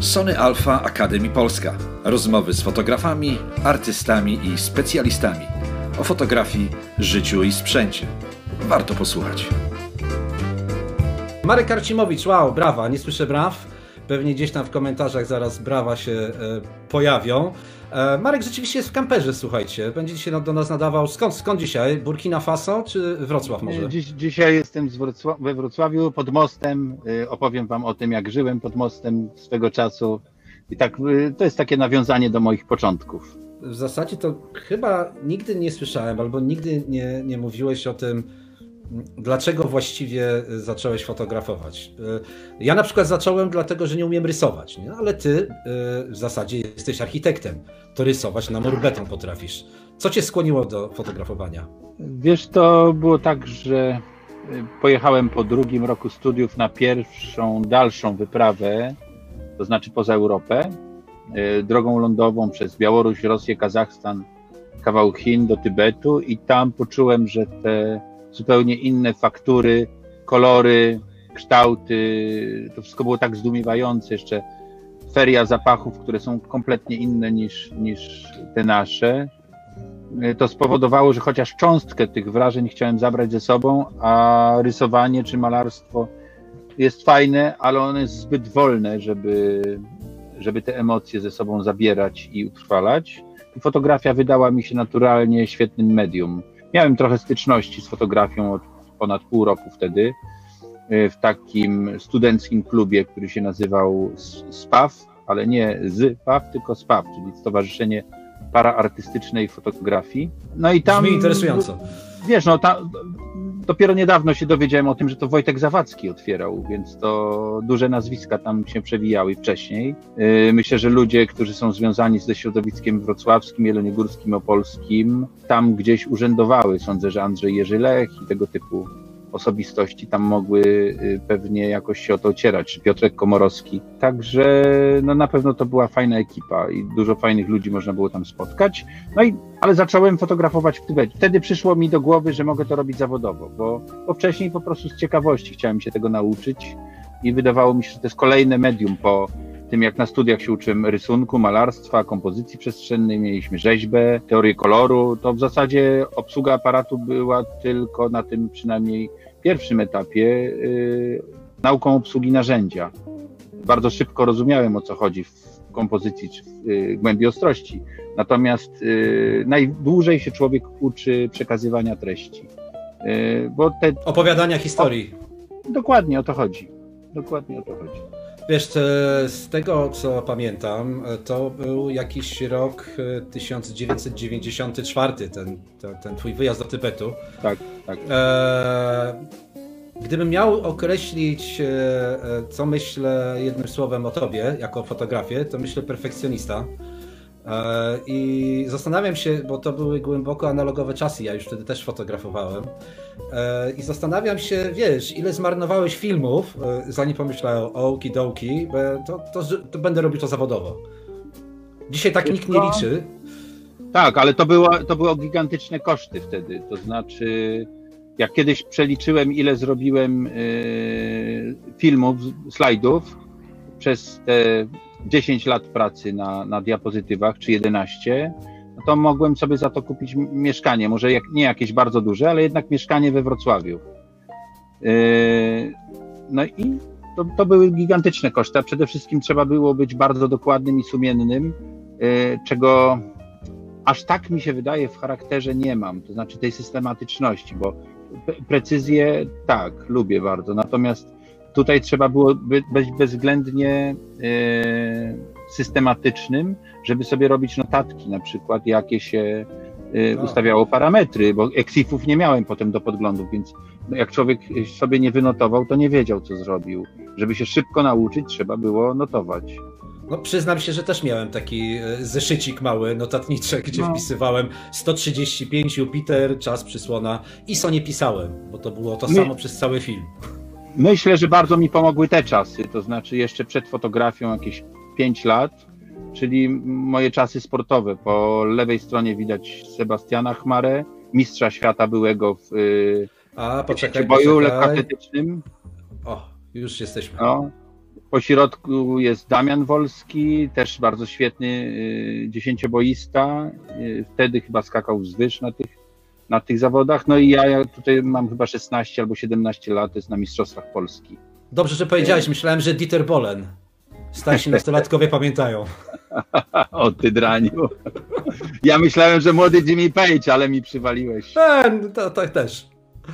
Sony Alpha Academy Polska. Rozmowy z fotografami, artystami i specjalistami o fotografii, życiu i sprzęcie. Warto posłuchać. Marek Karcimowicz, wow, brawa, nie słyszę braw. Pewnie gdzieś tam w komentarzach zaraz brawa się pojawią. Marek rzeczywiście jest w kamperze, słuchajcie. Będzie się do nas nadawał. Skąd dzisiaj? Burkina Faso czy Wrocław może? Dzisiaj jestem we Wrocławiu pod mostem. Opowiem wam o tym, jak żyłem pod mostem swego czasu. I tak, to jest takie nawiązanie do moich początków. W zasadzie to chyba nigdy nie słyszałem, albo nigdy nie mówiłeś o tym, dlaczego właściwie zacząłeś fotografować. Ja na przykład zacząłem dlatego, że nie umiem rysować, nie? Ale ty w zasadzie jesteś architektem, to rysować na mur beton potrafisz. Co cię skłoniło do fotografowania? Wiesz, to było tak, że pojechałem po drugim roku studiów na pierwszą, dalszą wyprawę, to znaczy poza Europę, drogą lądową przez Białoruś, Rosję, Kazachstan, kawał Chin do Tybetu i tam poczułem, że te zupełnie inne faktury, kolory, kształty, to wszystko było tak zdumiewające, jeszcze feria zapachów, które są kompletnie inne niż te nasze. To spowodowało, że chociaż cząstkę tych wrażeń chciałem zabrać ze sobą, a rysowanie czy malarstwo jest fajne, ale ono jest zbyt wolne, żeby te emocje ze sobą zabierać i utrwalać. I fotografia wydała mi się naturalnie świetnym medium. Miałem trochę styczności z fotografią od ponad pół roku wtedy w takim studenckim klubie, który się nazywał SPAF, ale nie ZPAF, tylko SPAF, czyli Stowarzyszenie Paraartystycznej Fotografii. No i tam... Brzmi interesująco. Wiesz, no dopiero niedawno się dowiedziałem o tym, że to Wojtek Zawadzki otwierał, więc to duże nazwiska tam się przewijały wcześniej. Myślę, że ludzie, którzy są związani ze środowiskiem wrocławskim, jeleniogórskim, opolskim, tam gdzieś urzędowały. Sądzę, że Andrzej Jerzy Lech i tego typu osobistości tam mogły pewnie jakoś się o to ocierać, czy Piotrek Komorowski. Także no na pewno to była fajna ekipa i dużo fajnych ludzi można było tam spotkać. Ale zacząłem fotografować w Tybecie. Wtedy przyszło mi do głowy, że mogę to robić zawodowo, bo wcześniej po prostu z ciekawości chciałem się tego nauczyć i wydawało mi się, że to jest kolejne medium po tym, jak na studiach się uczyłem rysunku, malarstwa, kompozycji przestrzennej, mieliśmy rzeźbę, teorię koloru, to w zasadzie obsługa aparatu była tylko na tym przynajmniej pierwszym etapie nauką obsługi narzędzia. Bardzo szybko rozumiałem, o co chodzi w kompozycji czy w głębi ostrości. Natomiast najdłużej się człowiek uczy przekazywania treści. Opowiadania historii. Dokładnie o to chodzi. Dokładnie o to chodzi. Wiesz, z tego co pamiętam, to był jakiś rok 1994, ten twój wyjazd do Tybetu. Tak, tak. Gdybym miał określić, co myślę jednym słowem o tobie, jako fotografie, to myślę perfekcjonista. I zastanawiam się, bo to były głęboko analogowe czasy, ja już wtedy też fotografowałem. I zastanawiam się, wiesz, ile zmarnowałeś filmów, zanim pomyślałem o okidoki, to będę robił to zawodowo. Dzisiaj tak nikt nie liczy. Tak, ale to było gigantyczne koszty wtedy, to znaczy jak kiedyś przeliczyłem, ile zrobiłem filmów, slajdów przez te 10 lat pracy na diapozytywach, czy 11, no to mogłem sobie za to kupić mieszkanie, może nie jakieś bardzo duże, ale jednak mieszkanie we Wrocławiu. No i to były gigantyczne koszty, a przede wszystkim trzeba było być bardzo dokładnym i sumiennym, czego aż tak mi się wydaje w charakterze nie mam, to znaczy tej systematyczności, bo precyzję tak, lubię bardzo, natomiast tutaj trzeba było być bezwzględnie systematycznym, żeby sobie robić notatki, na przykład jakie się ustawiało parametry, bo eksifów nie miałem potem do podglądów, więc jak człowiek sobie nie wynotował, to nie wiedział, co zrobił. Żeby się szybko nauczyć, trzeba było notować. No przyznam się, że też miałem taki zeszycik mały, notatniczek, gdzie wpisywałem 135 Jupiter, czas przysłona. ISO nie pisałem, bo to było to samo przez cały film. Myślę, że bardzo mi pomogły te czasy, to znaczy jeszcze przed fotografią jakieś 5 lat, czyli moje czasy sportowe. Po lewej stronie widać Sebastiana Chmarę, mistrza świata byłego w boju lekkoatletycznym. O, już jesteśmy. No. Po środku jest Damian Wolski, też bardzo świetny dziesięcioboista. Wtedy chyba skakał wzwyż na tych zawodach. No i ja tutaj mam chyba 16 albo 17 lat, jest na Mistrzostwach Polski. Dobrze, że powiedziałeś. Myślałem, że Dieter Bohlen. Starsi nastolatkowie pamiętają. O ty draniu. Ja myślałem, że młody Jimmy Page, ale mi przywaliłeś. To też.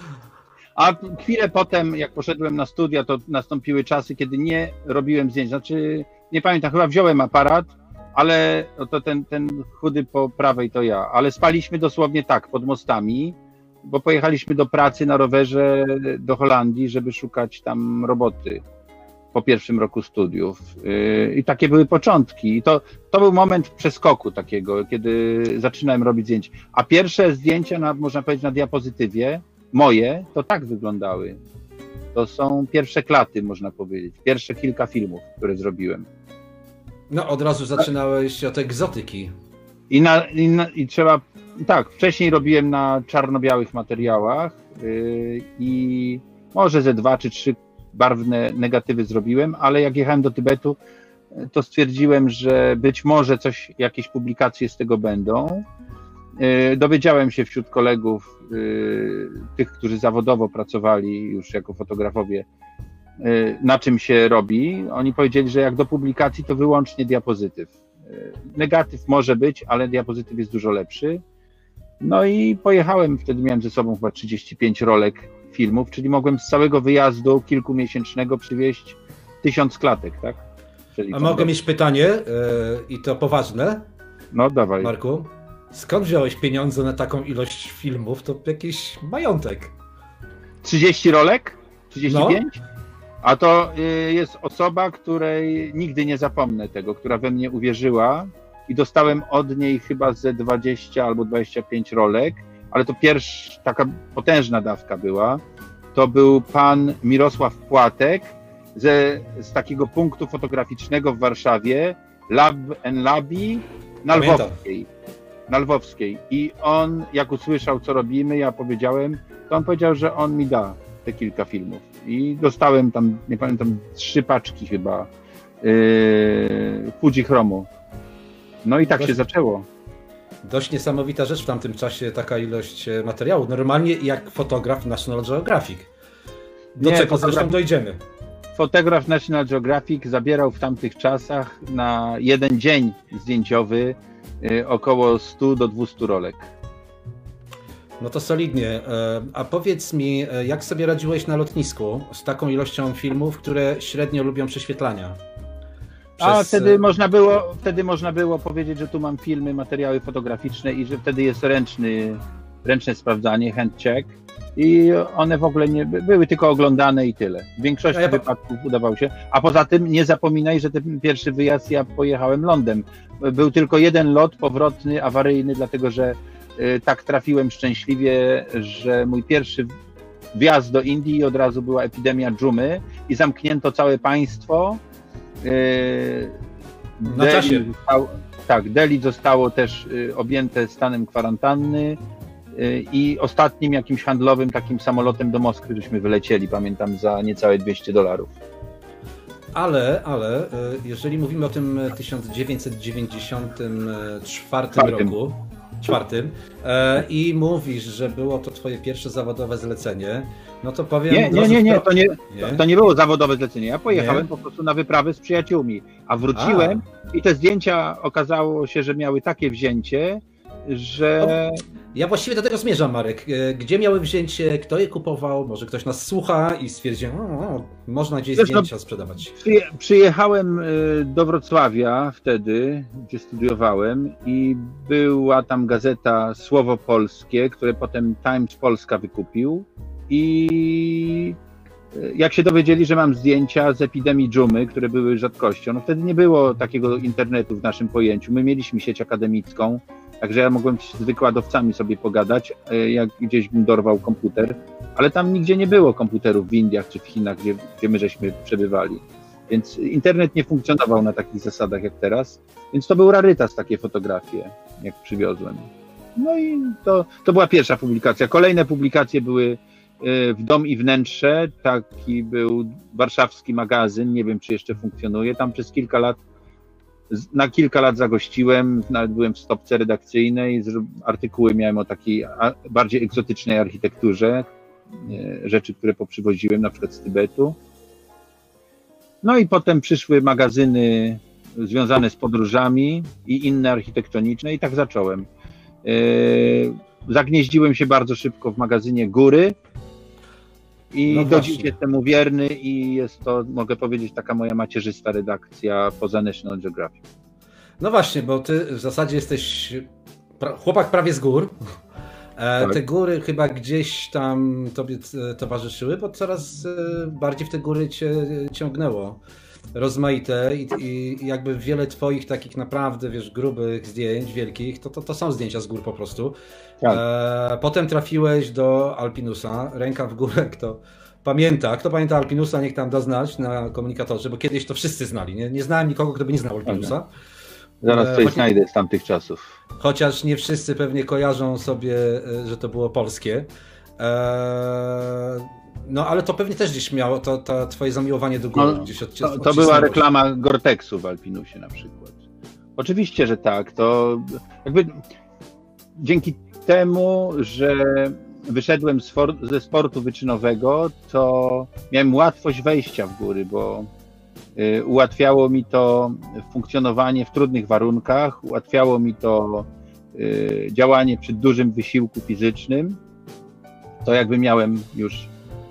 A chwilę potem, jak poszedłem na studia, to nastąpiły czasy, kiedy nie robiłem zdjęć. Znaczy, nie pamiętam, chyba wziąłem aparat, ale to ten chudy po prawej to ja. Ale spaliśmy dosłownie tak, pod mostami, bo pojechaliśmy do pracy na rowerze do Holandii, żeby szukać tam roboty po pierwszym roku studiów. I takie były początki. I to był moment przeskoku takiego, kiedy zaczynałem robić zdjęcia. A pierwsze zdjęcia, można powiedzieć, na diapozytywie, moje, to tak wyglądały. To są pierwsze klaty, można powiedzieć. Pierwsze kilka filmów, które zrobiłem. No, od razu zaczynałeś od egzotyki. I trzeba... Tak, wcześniej robiłem na czarno-białych materiałach i może ze 2 czy 3 barwne negatywy zrobiłem, ale jak jechałem do Tybetu, to stwierdziłem, że być może jakieś publikacje z tego będą. Dowiedziałem się wśród kolegów, tych, którzy zawodowo pracowali już jako fotografowie, na czym się robi. Oni powiedzieli, że jak do publikacji, to wyłącznie diapozytyw. Negatyw może być, ale diapozytyw jest dużo lepszy. No i pojechałem, wtedy miałem ze sobą chyba 35 rolek filmów, czyli mogłem z całego wyjazdu kilkumiesięcznego przywieźć 1000 klatek, tak? A mogę mieć pytanie, i to poważne? No dawaj. Marku, skąd wziąłeś pieniądze na taką ilość filmów? To jakiś majątek. 30 rolek? 35? No. A to jest osoba, której nigdy nie zapomnę tego, która we mnie uwierzyła i dostałem od niej chyba ze 20 albo 25 rolek, ale to pierwsza taka potężna dawka była. To był pan Mirosław Płatek z takiego punktu fotograficznego w Warszawie, Lab and Labi na Lwowskiej. I on, jak usłyszał, co robimy, ja powiedziałem, to on powiedział, że on mi da te kilka filmów. I dostałem tam, nie pamiętam, 3 paczki chyba Fujichromu. No i tak się zaczęło. Dość niesamowita rzecz w tamtym czasie, taka ilość materiału. Normalnie jak fotograf National Geographic. Do czego zresztą dojdziemy. Fotograf National Geographic zabierał w tamtych czasach na jeden dzień zdjęciowy około 100 do 200 rolek. No to solidnie. A powiedz mi, jak sobie radziłeś na lotnisku z taką ilością filmów, które średnio lubią prześwietlania? A wtedy można było powiedzieć, że tu mam filmy, materiały fotograficzne i że wtedy jest ręczne sprawdzanie, hand check i one w ogóle nie były tylko oglądane i tyle. W większości wypadków udawało się. A poza tym nie zapominaj, że ten pierwszy wyjazd ja pojechałem lądem. Był tylko jeden lot powrotny, awaryjny, dlatego że tak trafiłem szczęśliwie, że mój pierwszy wjazd do Indii i od razu była epidemia dżumy i zamknięto całe państwo. Na czasie. Delhi zostało też objęte stanem kwarantanny i ostatnim jakimś handlowym takim samolotem do Moskwy żeśmy wylecieli, pamiętam, za niecałe $200. Ale jeżeli mówimy o tym 1994 roku, i mówisz, że było to twoje pierwsze zawodowe zlecenie, no to powiem... To nie było zawodowe zlecenie. Ja pojechałem po prostu na wyprawę z przyjaciółmi, a wróciłem i te zdjęcia okazało się, że miały takie wzięcie, że... Ja właściwie do tego zmierzam, Marek. Gdzie miały wzięcie, kto je kupował? Może ktoś nas słucha i stwierdził, można gdzieś zdjęcia sprzedawać. Przyjechałem do Wrocławia wtedy, gdzie studiowałem i była tam gazeta Słowo Polskie, które potem Times Polska wykupił i jak się dowiedzieli, że mam zdjęcia z epidemii dżumy, które były rzadkością, no wtedy nie było takiego internetu w naszym pojęciu. My mieliśmy sieć akademicką, także ja mogłem z wykładowcami sobie pogadać, jak gdzieś bym dorwał komputer, ale tam nigdzie nie było komputerów w Indiach czy w Chinach, gdzie my żeśmy przebywali. Więc internet nie funkcjonował na takich zasadach jak teraz, więc to był rarytas, takie fotografie, jak przywiozłem. No i to była pierwsza publikacja. Kolejne publikacje były w Dom i Wnętrze, taki był warszawski magazyn, nie wiem czy jeszcze funkcjonuje, tam przez na kilka lat zagościłem, nawet byłem w stopce redakcyjnej, artykuły miałem o takiej bardziej egzotycznej architekturze, rzeczy, które poprzywoziłem na przykład z Tybetu. No i potem przyszły magazyny związane z podróżami i inne architektoniczne i tak zacząłem. Zagnieździłem się bardzo szybko w magazynie Góry i No do dziś właśnie. jestem mu wierny i jest to, mogę powiedzieć, taka moja macierzysta redakcja poza National Geographic. No właśnie, bo ty w zasadzie jesteś chłopak prawie z gór. Tak. Te góry chyba gdzieś tam tobie towarzyszyły, bo coraz bardziej w te góry cię ciągnęło. Rozmaite i jakby wiele twoich takich naprawdę, wiesz, grubych zdjęć, wielkich, to są zdjęcia z gór po prostu. Tak. Potem trafiłeś do Alpinusa, ręka w górę, kto pamięta Alpinusa, niech tam da znać na komunikatorze, bo kiedyś to wszyscy znali, nie znałem nikogo, kto by nie znał Alpinusa. Zaraz coś znajdę z tamtych czasów. Chociaż nie wszyscy pewnie kojarzą sobie, że to było polskie. No ale to pewnie też gdzieś miało to twoje zamiłowanie do gór. No, Gdzieś to była reklama Gore-Texu w Alpinusie na przykład. Oczywiście, że tak. To jakby dzięki temu, że wyszedłem ze sportu wyczynowego, to miałem łatwość wejścia w góry, bo ułatwiało mi to funkcjonowanie w trudnych warunkach, ułatwiało mi to działanie przy dużym wysiłku fizycznym. To jakby miałem już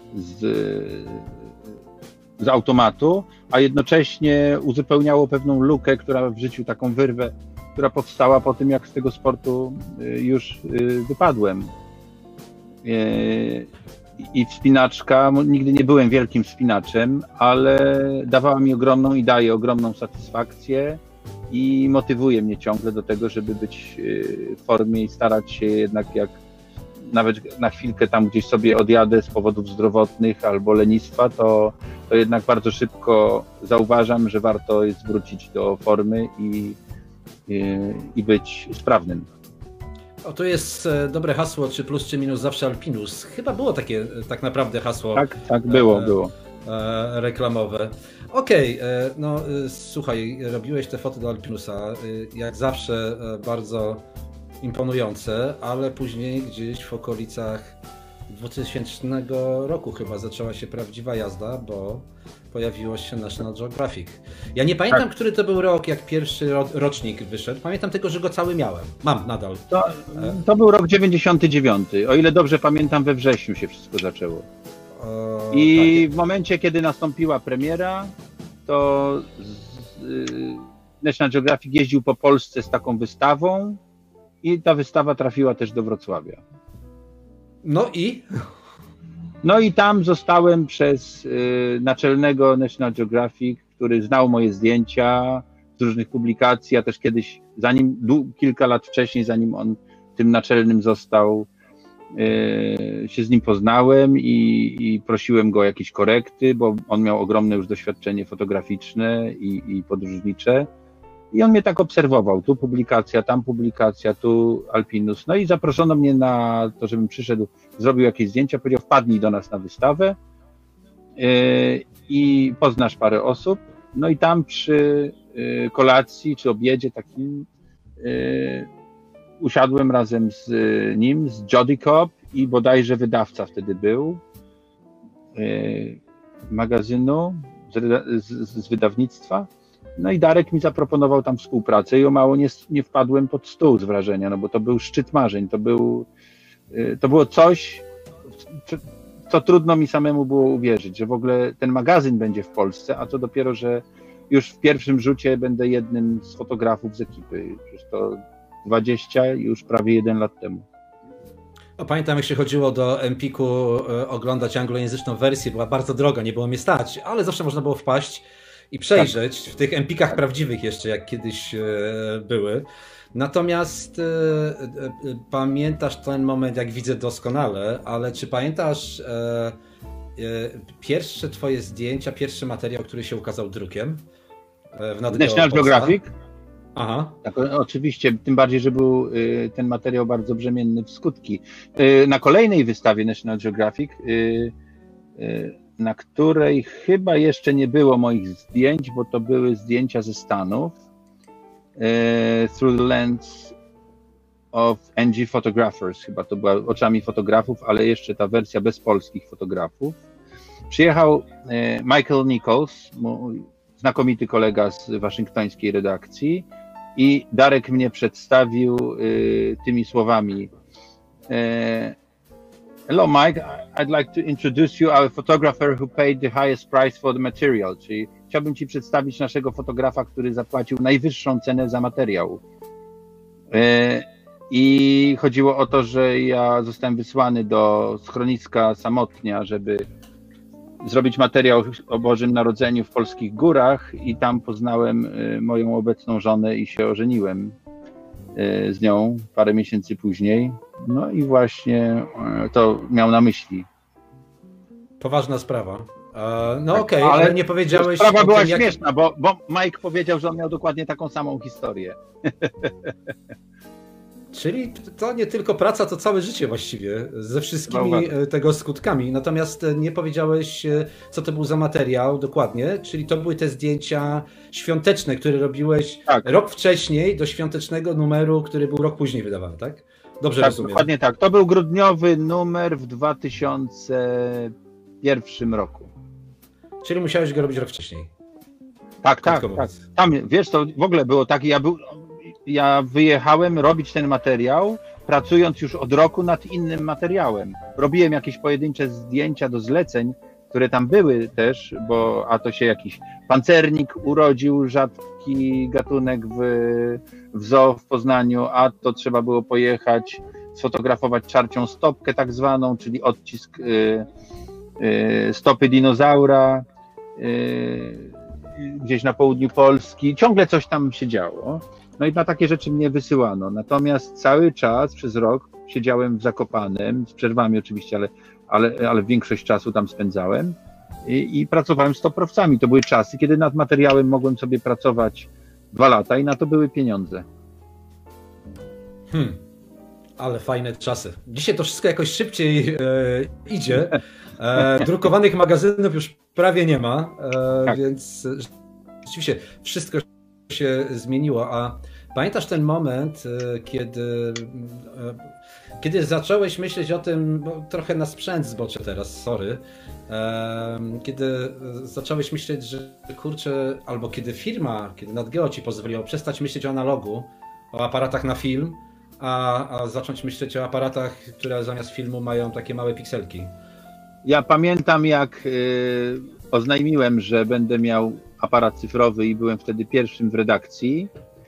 z automatu, a jednocześnie uzupełniało pewną lukę, która w życiu, taką wyrwę, która powstała po tym, jak z tego sportu już wypadłem. I wspinaczka, nigdy nie byłem wielkim wspinaczem, ale dawała mi ogromną i daje ogromną satysfakcję i motywuje mnie ciągle do tego, żeby być w formie i starać się jednak, jak nawet na chwilkę tam gdzieś sobie odjadę z powodów zdrowotnych albo lenistwa, to jednak bardzo szybko zauważam, że warto jest wrócić do formy i być sprawnym. O, to jest dobre hasło, czy plus, czy minus, zawsze Alpinus. Chyba było takie tak naprawdę hasło. Tak, było. Reklamowe. Okej, no słuchaj, robiłeś te foty do Alpinusa, jak zawsze bardzo imponujące, ale później gdzieś w okolicach 2000 roku chyba zaczęła się prawdziwa jazda, bo pojawiło się National Geographic. Ja nie pamiętam, który to był rok, jak pierwszy rocznik wyszedł. Pamiętam tylko, że go cały miałem. Mam nadal. To był rok 99. O ile dobrze pamiętam, we wrześniu się wszystko zaczęło. I tak. W momencie, kiedy nastąpiła premiera, to National Geographic jeździł po Polsce z taką wystawą i ta wystawa trafiła też do Wrocławia. No i tam zostałem przez naczelnego National Geographic, który znał moje zdjęcia z różnych publikacji. Ja też kiedyś, kilka lat wcześniej, zanim on tym naczelnym został, się z nim poznałem i prosiłem go o jakieś korekty, bo on miał ogromne już doświadczenie fotograficzne i podróżnicze. I on mnie tak obserwował, tu publikacja, tam publikacja, tu Alpinus. No i zaproszono mnie na to, żebym przyszedł, zrobił jakieś zdjęcia, powiedział, wpadnij do nas na wystawę i poznasz parę osób. No i tam przy kolacji, czy obiedzie takim usiadłem razem z nim, z Jody Cobb i bodajże wydawca wtedy był magazynu z wydawnictwa. No i Darek mi zaproponował tam współpracę i o mało nie wpadłem pod stół z wrażenia, no bo to był szczyt marzeń, to było coś, co trudno mi samemu było uwierzyć, że w ogóle ten magazyn będzie w Polsce, a to dopiero, że już w pierwszym rzucie będę jednym z fotografów z ekipy. Przecież to 20, już prawie 1 lat temu. Pamiętam, jak się chodziło do Empiku oglądać anglojęzyczną wersję, była bardzo droga, nie było mnie stać, ale zawsze można było wpaść i przejrzeć w tych Empikach prawdziwych jeszcze, jak kiedyś były. Natomiast pamiętasz ten moment, jak widzę doskonale, ale czy pamiętasz pierwsze twoje zdjęcia, pierwszy materiał, który się ukazał drukiem w National Geographic? Aha. Tak, oczywiście, tym bardziej, że był ten materiał bardzo brzemienny w skutki. Na kolejnej wystawie National Geographic, na której chyba jeszcze nie było moich zdjęć, bo to były zdjęcia ze Stanów, Through the Lens of NG Photographers, chyba to była oczami fotografów, ale jeszcze ta wersja bez polskich fotografów. Przyjechał Michael Nichols, mój znakomity kolega z waszyngtońskiej redakcji, i Darek mnie przedstawił tymi słowami. Hello Mike, I'd like to introduce you our photographer who paid the highest price for the material. Czyli chciałbym ci przedstawić naszego fotografa, który zapłacił najwyższą cenę za materiał. I chodziło o to, że ja zostałem wysłany do schroniska Samotnia, żeby zrobić materiał o Bożym Narodzeniu w polskich górach, i tam poznałem moją obecną żonę i się ożeniłem z nią parę miesięcy później. No i właśnie to miał na myśli. Poważna sprawa. No tak, okej, ale nie powiedziałeś... Sprawa była śmieszna, bo Mike powiedział, że on miał dokładnie taką samą historię. Czyli to nie tylko praca, to całe życie właściwie, ze wszystkimi tego skutkami. Natomiast nie powiedziałeś, co to był za materiał dokładnie, czyli to były te zdjęcia świąteczne, które robiłeś rok wcześniej do świątecznego numeru, który był rok później wydawany, tak? Dobrze rozumiem. Dokładnie tak. To był grudniowy numer w 2001 roku. Czyli musiałeś go robić rok wcześniej. Tak. Tam, wiesz, to w ogóle było tak, ja wyjechałem robić ten materiał, pracując już od roku nad innym materiałem. Robiłem jakieś pojedyncze zdjęcia do zleceń, które tam były też, a to się jakiś pancernik urodził, rzadki gatunek w zoo w Poznaniu, a to trzeba było pojechać, sfotografować czarcią stopkę tak zwaną, czyli odcisk stopy dinozaura gdzieś na południu Polski. Ciągle coś tam się działo. No i na takie rzeczy mnie wysyłano. Natomiast cały czas, przez rok, siedziałem w Zakopanem, z przerwami oczywiście, ale większość czasu tam spędzałem i pracowałem z toprowcami. To były czasy, kiedy nad materiałem mogłem sobie pracować 2 lata i na to były pieniądze. Ale fajne czasy. Dzisiaj to wszystko jakoś szybciej idzie. Drukowanych magazynów już prawie nie ma, tak. Więc rzeczywiście wszystko się zmieniło. A pamiętasz ten moment, kiedy zacząłeś myśleć o tym, bo trochę na sprzęt zboczę teraz, sorry, kiedy zacząłeś myśleć, że kurczę, albo kiedy Nat Geo ci pozwoliło przestać myśleć o analogu, o aparatach na film, a zacząć myśleć o aparatach, które zamiast filmu mają takie małe pikselki. Ja pamiętam, jak oznajmiłem, że będę miał aparat cyfrowy i byłem wtedy pierwszym w redakcji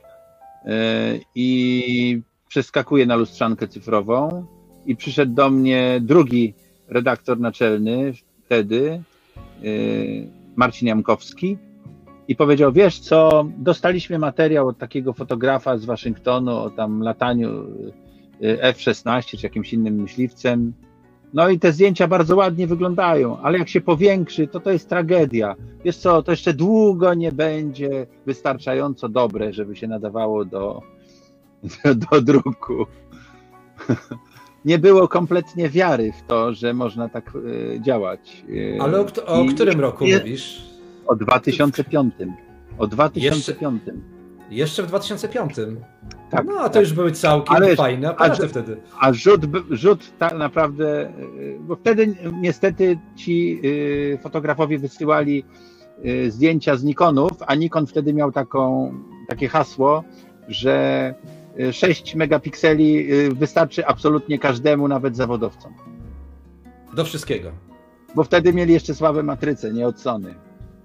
i przeskakuję na lustrzankę cyfrową i przyszedł do mnie drugi redaktor naczelny wtedy, Marcin Jamkowski, i powiedział: wiesz co, dostaliśmy materiał od takiego fotografa z Waszyngtonu o tam lataniu F-16 czy jakimś innym myśliwcem. No i te zdjęcia bardzo ładnie wyglądają, ale jak się powiększy, to jest tragedia. Wiesz co, to jeszcze długo nie będzie wystarczająco dobre, żeby się nadawało do druku. Nie było kompletnie wiary w to, że można tak działać. Ale o którym roku mówisz? O 2005. O 2005. Jeszcze w 2005. Tak, no, to już były całkiem fajne aparaty wtedy. A rzut tak naprawdę, bo wtedy niestety ci fotografowie wysyłali zdjęcia z Nikonów, a Nikon wtedy miał takie hasło, że 6 megapikseli wystarczy absolutnie każdemu, nawet zawodowcom. Do wszystkiego. Bo wtedy mieli jeszcze słabe matryce, nie od Sony.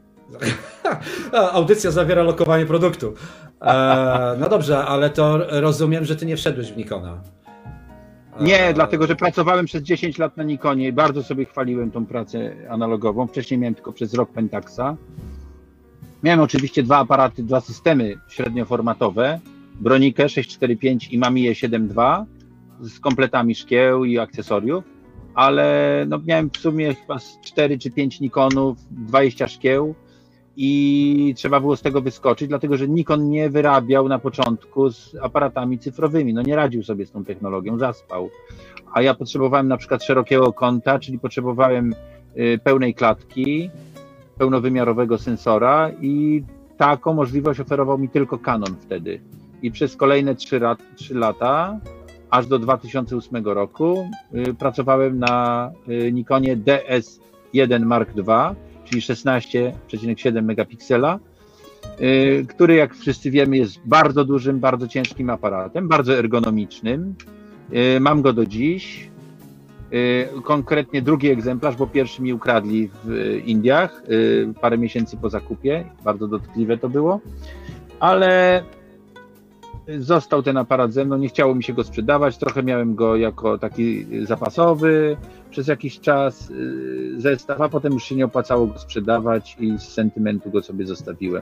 Audycja zawiera lokowanie produktu. No dobrze, ale to rozumiem, że ty nie wszedłeś w Nikona. Nie, dlatego że pracowałem przez 10 lat na Nikonie i bardzo sobie chwaliłem tą pracę analogową. Wcześniej miałem tylko przez rok Pentaxa. Miałem oczywiście 2 aparaty, 2 systemy średnioformatowe. Bronikę 645 i Mamiję 7.2 z kompletami szkieł i akcesoriów. Ale no, miałem w sumie chyba 4 czy 5 Nikonów, 20 szkieł i trzeba było z tego wyskoczyć, dlatego że Nikon nie wyrabiał na początku z aparatami cyfrowymi, no nie radził sobie z tą technologią, zaspał. A ja potrzebowałem na przykład szerokiego kąta, czyli potrzebowałem pełnej klatki, pełnowymiarowego sensora i taką możliwość oferował mi tylko Canon wtedy. I przez kolejne 3 lata, aż do 2008 roku, pracowałem na Nikonie DS1 Mark II, czyli 16,7 megapiksela, który, jak wszyscy wiemy, jest bardzo dużym, bardzo ciężkim aparatem, bardzo ergonomicznym. Mam go do dziś. Konkretnie drugi egzemplarz, bo pierwszy mi ukradli w Indiach parę miesięcy po zakupie. Bardzo dotkliwe to było, ale został ten aparat ze mną, nie chciało mi się go sprzedawać, trochę miałem go jako taki zapasowy przez jakiś czas zestaw, a potem już się nie opłacało go sprzedawać i z sentymentu go sobie zostawiłem.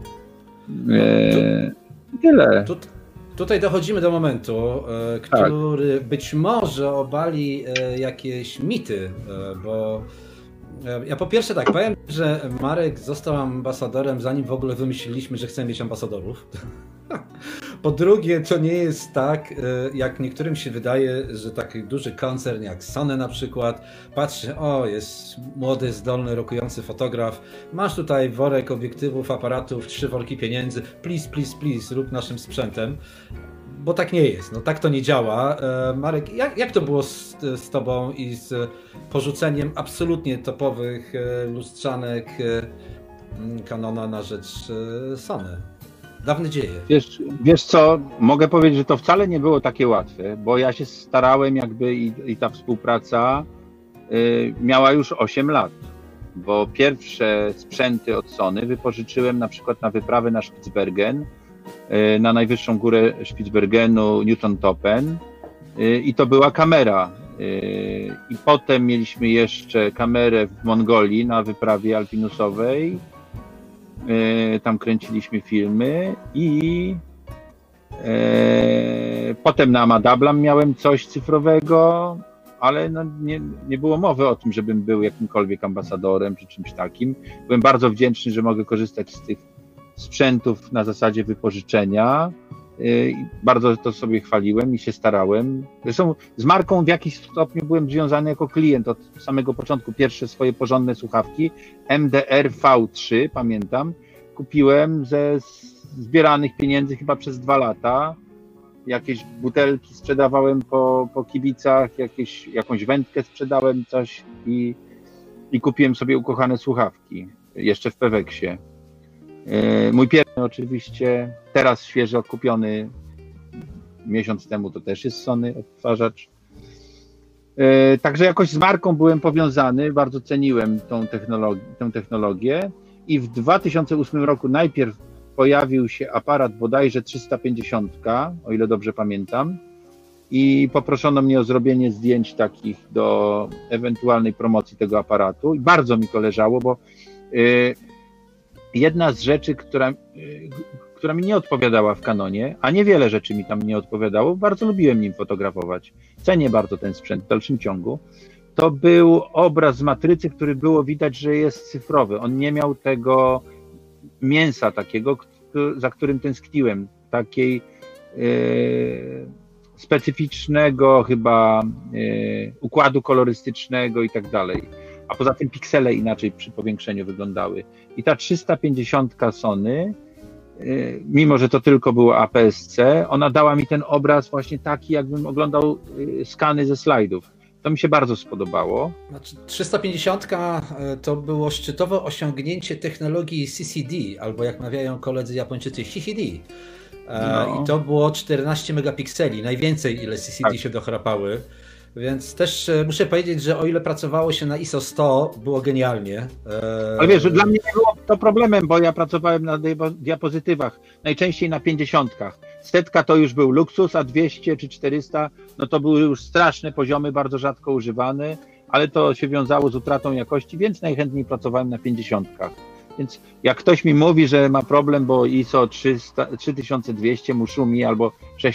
Tyle. Tutaj dochodzimy do momentu, który być może obali jakieś mity, bo ja po pierwsze tak, powiem, że Marek został ambasadorem, zanim w ogóle wymyśliliśmy, że chcemy mieć ambasadorów. Po drugie, to nie jest tak, jak niektórym się wydaje, że taki duży koncern jak Sony na przykład patrzy, o, jest młody, zdolny, rokujący fotograf, masz tutaj worek obiektywów, aparatów, 3 worki pieniędzy, please, please, please, rób naszym sprzętem. Bo tak nie jest, no tak to nie działa. Marek, jak to było z tobą i z porzuceniem absolutnie topowych lustrzanek Canona na rzecz Sony? Dawne dzieje. Wiesz co, mogę powiedzieć, że to wcale nie było takie łatwe, bo ja się starałem jakby i ta współpraca miała już 8 lat, bo pierwsze sprzęty od Sony wypożyczyłem na przykład na wyprawę na Spitsbergen, na najwyższą górę Spitsbergenu, Newtontopen, i to była kamera. I potem mieliśmy jeszcze kamerę w Mongolii na wyprawie alpinusowej. Tam kręciliśmy filmy i potem na Amadablam miałem coś cyfrowego, ale no nie było mowy o tym, żebym był jakimkolwiek ambasadorem czy czymś takim. Byłem bardzo wdzięczny, że mogę korzystać z tych sprzętów na zasadzie wypożyczenia. Bardzo to sobie chwaliłem i się starałem. Zresztą z marką w jakiś stopniu byłem związany jako klient od samego początku. Pierwsze swoje porządne słuchawki MDR V3, pamiętam, kupiłem ze zbieranych pieniędzy chyba przez 2 lata. Jakieś butelki sprzedawałem po kibicach, jakąś wędkę sprzedałem, coś i kupiłem sobie ukochane słuchawki, jeszcze w Peweksie. Mój pierwszy oczywiście, teraz świeżo odkupiony, miesiąc temu, to też jest Sony odtwarzacz. Także jakoś z marką byłem powiązany, bardzo ceniłem tę technologię i w 2008 roku najpierw pojawił się aparat bodajże 350, o ile dobrze pamiętam, i poproszono mnie o zrobienie zdjęć takich do ewentualnej promocji tego aparatu i bardzo mi to leżało, bo jedna z rzeczy, która mi nie odpowiadała w Canonie, a niewiele rzeczy mi tam nie odpowiadało, bardzo lubiłem nim fotografować, cenię bardzo ten sprzęt w dalszym ciągu, to był obraz z matrycy, który było widać, że jest cyfrowy. On nie miał tego mięsa takiego, za którym tęskniłem, takiej specyficznego chyba układu kolorystycznego i tak dalej. A poza tym piksele inaczej przy powiększeniu wyglądały. I ta 350 Sony, mimo że to tylko było APS-C, ona dała mi ten obraz właśnie taki, jakbym oglądał skany ze slajdów. To mi się bardzo spodobało. Znaczy, 350 to było szczytowe osiągnięcie technologii CCD, albo jak mawiają koledzy Japończycy CCD. I to było 14 megapikseli, najwięcej ile CCD się dochrapały. Więc też muszę powiedzieć, że o ile pracowało się na ISO 100, było genialnie. Ale wiesz, że dla mnie nie było to problemem, bo ja pracowałem na diapozytywach, najczęściej na 50. 100 to już był luksus, a 200 czy 400 no to były już straszne poziomy, bardzo rzadko używane, ale to się wiązało z utratą jakości, więc najchętniej pracowałem na 50. Więc jak ktoś mi mówi, że ma problem, bo ISO 3200 mu szumi albo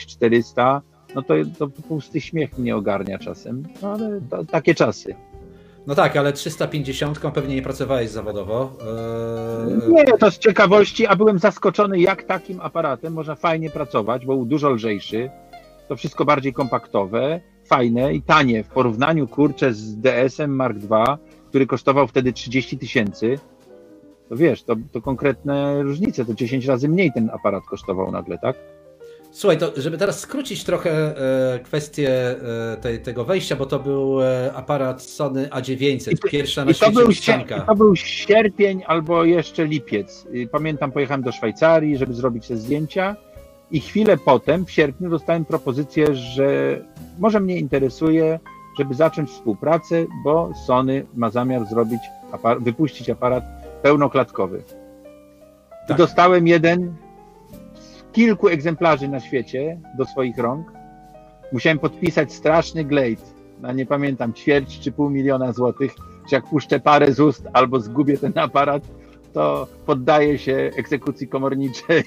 6400, no to pusty śmiech mnie ogarnia czasem, no ale takie czasy. No tak, ale 350 pewnie nie pracowałeś zawodowo. Nie, to z ciekawości, a byłem zaskoczony, jak takim aparatem można fajnie pracować, bo był dużo lżejszy, to wszystko bardziej kompaktowe, fajne i tanie w porównaniu, kurczę, z DS-em Mark II, który kosztował wtedy 30 000. To wiesz, to konkretne różnice, to 10 razy mniej ten aparat kosztował nagle, tak? Słuchaj, to żeby teraz skrócić trochę kwestię tego wejścia, bo to był aparat Sony A900, pierwsza na świecie lustrzanka. To był sierpień albo jeszcze lipiec. Pamiętam, pojechałem do Szwajcarii, żeby zrobić te zdjęcia i chwilę potem, w sierpniu, dostałem propozycję, że może mnie interesuje, żeby zacząć współpracę, bo Sony ma zamiar wypuścić aparat pełnoklatkowy. Tak. I dostałem jeden z kilku egzemplarzy na świecie do swoich rąk. Musiałem podpisać straszny glejt na, nie pamiętam, 250 czy 500 000 złotych, że jak puszczę parę z ust albo zgubię ten aparat, to poddaję się egzekucji komorniczej.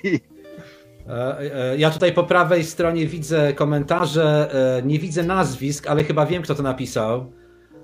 Ja tutaj po prawej stronie widzę komentarze, nie widzę nazwisk, ale chyba wiem, kto to napisał.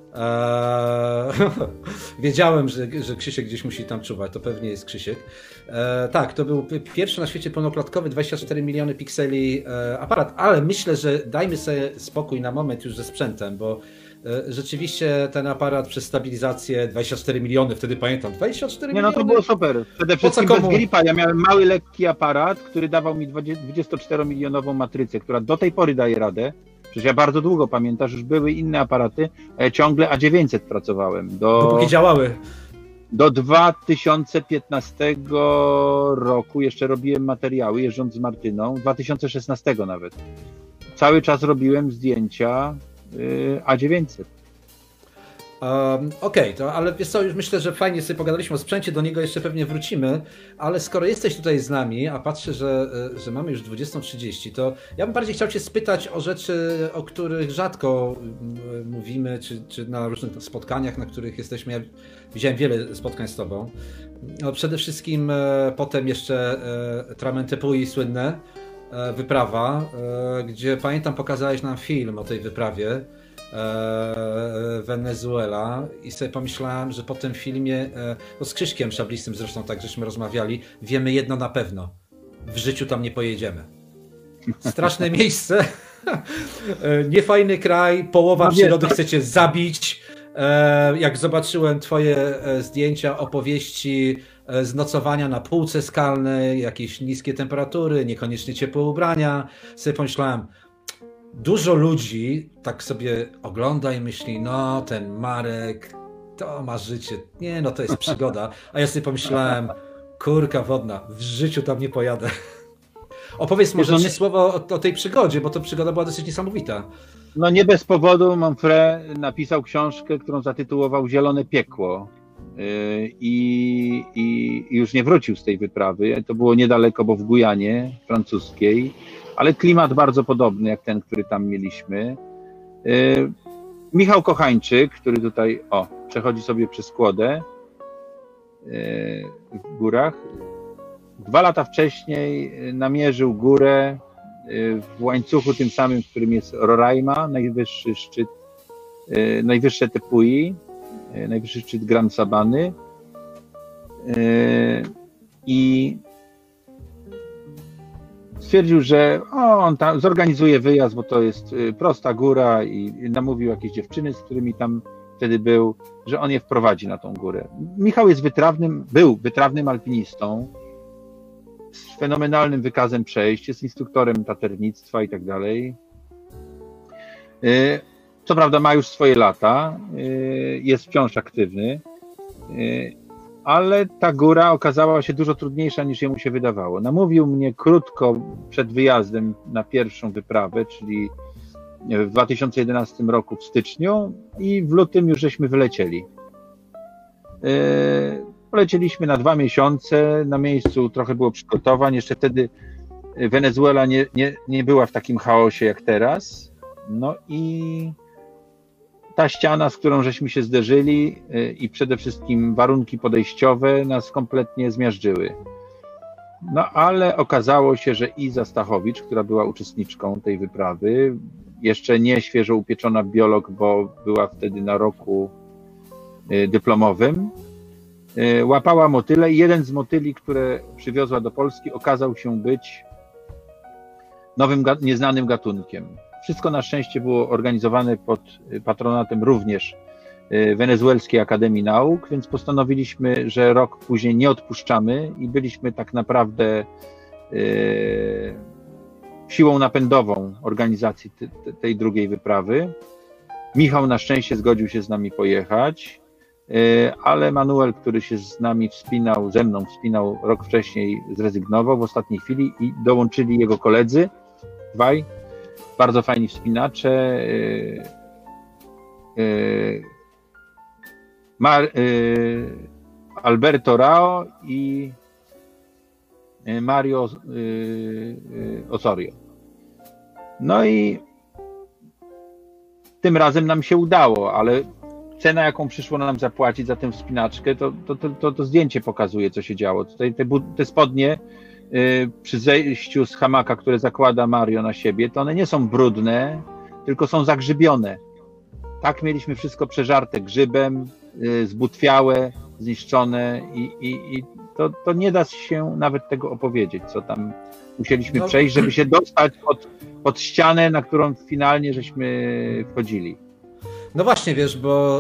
Wiedziałem, że Krzysiek gdzieś musi tam czuwać, to pewnie jest Krzysiek. Tak, to był pierwszy na świecie pełnoklatkowy 24 miliony pikseli aparat, ale myślę, że dajmy sobie spokój na moment już ze sprzętem, bo rzeczywiście ten aparat przez stabilizację 24 miliony, wtedy pamiętam, 24 miliony. Nie, no to było super. Przede wszystkim bez gripa. Ja miałem mały, lekki aparat, który dawał mi 24-milionową matrycę, która do tej pory daje radę. Przecież ja bardzo długo, pamiętasz, już były inne aparaty, a ja ciągle A900 pracowałem. Dopóki działały. Do 2015 roku jeszcze robiłem materiały, jeżdżąc z Martyną, 2016 nawet. Cały czas robiłem zdjęcia A900. Okej, ale wiesz co, już myślę, że fajnie sobie pogadaliśmy o sprzęcie, do niego jeszcze pewnie wrócimy, ale skoro jesteś tutaj z nami, a patrzę, że mamy już 20:30, to ja bym bardziej chciał Cię spytać o rzeczy, o których rzadko mówimy, czy na różnych spotkaniach, na których jesteśmy. Ja widziałem wiele spotkań z Tobą. No, przede wszystkim potem jeszcze Tramentepui słynne, wyprawa, gdzie pamiętam pokazałeś nam film o tej wyprawie. Wenezuela i sobie pomyślałem, że po tym filmie, no z Krzyśkiem Szablistym zresztą tak żeśmy rozmawiali, wiemy jedno na pewno, w życiu tam nie pojedziemy. Straszne miejsce, niefajny kraj, połowa przyrody chce cię zabić. Jak zobaczyłem twoje zdjęcia, opowieści z nocowania na półce skalnej, jakieś niskie temperatury, niekoniecznie ciepłe ubrania, sobie pomyślałem, dużo ludzi tak sobie ogląda i myśli, no ten Marek, to ma życie, nie no to jest przygoda, a ja sobie pomyślałem, kurka wodna, w życiu tam nie pojadę. Opowiedz może 3 słowa o tej przygodzie, bo to przygoda była dosyć niesamowita. No nie bez powodu Manfred napisał książkę, którą zatytułował Zielone Piekło i już nie wrócił z tej wyprawy, to było niedaleko, bo w Gujanie francuskiej, ale klimat bardzo podobny jak ten, który tam mieliśmy. Michał Kochańczyk, który tutaj przechodzi sobie przez Kłodę w górach. 2 lata wcześniej namierzył górę w łańcuchu tym samym, w którym jest Roraima, najwyższy szczyt, najwyższe Tepui, najwyższy szczyt Gran Sabany. I stwierdził, że on tam zorganizuje wyjazd, bo to jest prosta góra i namówił jakieś dziewczyny, z którymi tam wtedy był, że on je wprowadzi na tą górę. Michał jest był wytrawnym alpinistą z fenomenalnym wykazem przejść, jest instruktorem taternictwa i tak dalej. Co prawda ma już swoje lata, jest wciąż aktywny, ale ta góra okazała się dużo trudniejsza niż jemu się wydawało. Namówił mnie krótko przed wyjazdem na pierwszą wyprawę, czyli w 2011 roku w styczniu i w lutym już żeśmy wylecieli. Polecieliśmy na 2 miesiące, na miejscu trochę było przygotowań, jeszcze wtedy Wenezuela nie była w takim chaosie jak teraz. No i ta ściana, z którą żeśmy się zderzyli i przede wszystkim warunki podejściowe nas kompletnie zmiażdżyły. No ale okazało się, że Iza Stachowicz, która była uczestniczką tej wyprawy, jeszcze nie świeżo upieczona biolog, bo była wtedy na roku dyplomowym, łapała motyle i jeden z motyli, które przywiozła do Polski, okazał się być nowym, nieznanym gatunkiem. Wszystko na szczęście było organizowane pod patronatem również Wenezuelskiej Akademii Nauk, więc postanowiliśmy, że rok później nie odpuszczamy i byliśmy tak naprawdę siłą napędową organizacji tej drugiej wyprawy. Michał na szczęście zgodził się z nami pojechać, ale Manuel, który się z nami wspinał, ze mną wspinał rok wcześniej, zrezygnował w ostatniej chwili i dołączyli jego koledzy, dwaj bardzo fajni wspinacze, Alberto Rao i Mario Osorio. No i tym razem nam się udało, ale cena, jaką przyszło nam zapłacić za tę wspinaczkę, to zdjęcie pokazuje, co się działo. Tutaj te spodnie przy zejściu z hamaka, które zakłada Mario na siebie, to one nie są brudne, tylko są zagrzybione. Tak mieliśmy wszystko przeżarte grzybem, zbutwiałe, zniszczone i to nie da się nawet tego opowiedzieć, co tam musieliśmy przejść, żeby się dostać pod ścianę, na którą finalnie żeśmy wchodzili. No właśnie, wiesz, bo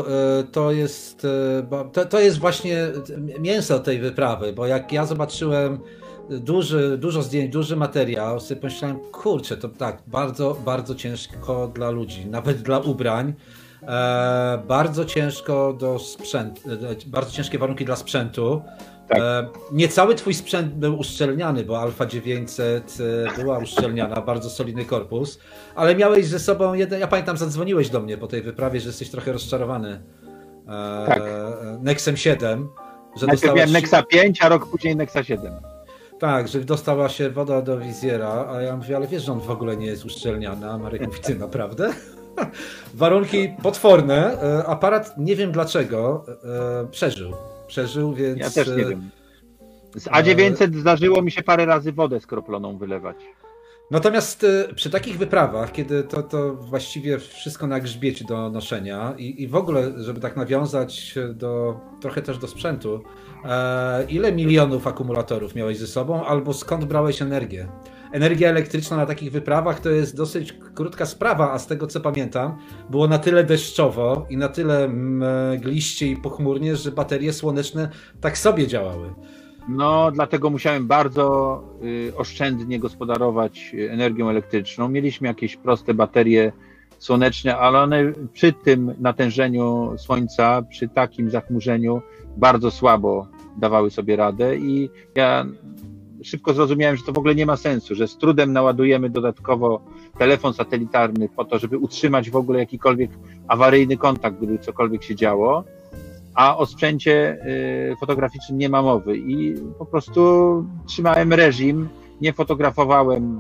to jest właśnie mięso tej wyprawy, bo jak ja zobaczyłem dużo zdjęć, duży materiał, sobie pomyślałem, kurczę, to tak, bardzo, bardzo ciężko dla ludzi, nawet dla ubrań, bardzo ciężko do sprzętu, bardzo ciężkie warunki dla sprzętu. Tak. Nie cały twój sprzęt był uszczelniany, bo Alfa 900 była uszczelniana, bardzo solidny korpus, ale miałeś ze sobą ja pamiętam, zadzwoniłeś do mnie po tej wyprawie, że jesteś trochę rozczarowany tak. Nexem 7. Że najpierw miałem Nexa 5, a rok później Nexa 7. Tak, że dostała się woda do wizjera, a ja mówię, ale wiesz, że on w ogóle nie jest uszczelniany, a Marek mówi, ty naprawdę? Warunki potworne, aparat nie wiem dlaczego przeżył, więc... Ja też nie wiem. Z A900 zdarzyło mi się parę razy wodę skroploną wylewać. Natomiast przy takich wyprawach, kiedy to właściwie wszystko na grzbiecie do noszenia i w ogóle, żeby tak nawiązać trochę też do sprzętu, ile milionów akumulatorów miałeś ze sobą, albo skąd brałeś energię? Energia elektryczna na takich wyprawach to jest dosyć krótka sprawa, a z tego co pamiętam, było na tyle deszczowo i na tyle mgliście i pochmurnie, że baterie słoneczne tak sobie działały. No, dlatego musiałem bardzo oszczędnie gospodarować energią elektryczną. Mieliśmy jakieś proste baterie słoneczne, ale one przy tym natężeniu słońca, przy takim zachmurzeniu bardzo słabo dawały sobie radę i ja szybko zrozumiałem, że to w ogóle nie ma sensu, że z trudem naładujemy dodatkowo telefon satelitarny po to, żeby utrzymać w ogóle jakikolwiek awaryjny kontakt, gdyby cokolwiek się działo, a o sprzęcie fotograficznym nie ma mowy i po prostu trzymałem reżim, nie fotografowałem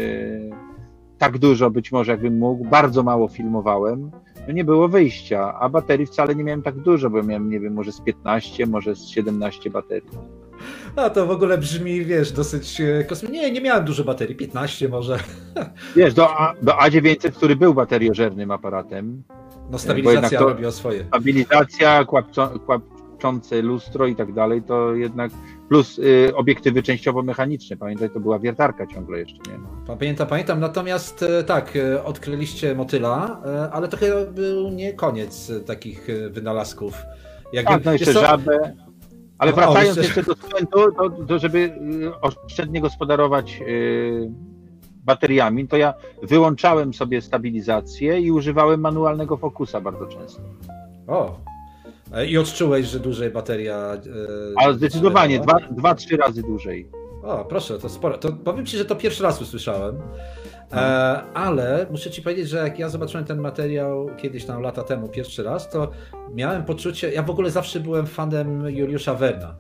tak dużo być może jakbym mógł, bardzo mało filmowałem, no nie było wyjścia, a baterii wcale nie miałem tak dużo, bo miałem, nie wiem, może z 15, może z 17 baterii. A to w ogóle brzmi, wiesz, dosyć kosmicznie. Nie miałem dużo baterii, 15 może. Wiesz, do A900, który był bateriożernym aparatem. No stabilizacja robiła swoje. Stabilizacja, kłapczące lustro i tak dalej, to jednak plus obiektywy częściowo mechaniczne. Pamiętaj, to była wiertarka ciągle jeszcze, nie? Pamiętam. Natomiast tak, odkryliście motyla, ale to chyba był nie koniec takich wynalazków. Tak, no jeszcze żabę. Ale wracając jeszcze do sprzętu, to żeby oszczędnie gospodarować bateriami, to ja wyłączałem sobie stabilizację i używałem manualnego fokusa bardzo często. O! I odczułeś, że dłużej bateria... Ale zdecydowanie, 2-3 razy dłużej. O, proszę, to sporo. To powiem ci, że to pierwszy raz usłyszałem. Ale muszę ci powiedzieć, że jak ja zobaczyłem ten materiał kiedyś tam lata temu pierwszy raz, to miałem poczucie, ja w ogóle zawsze byłem fanem Juliusza Verna.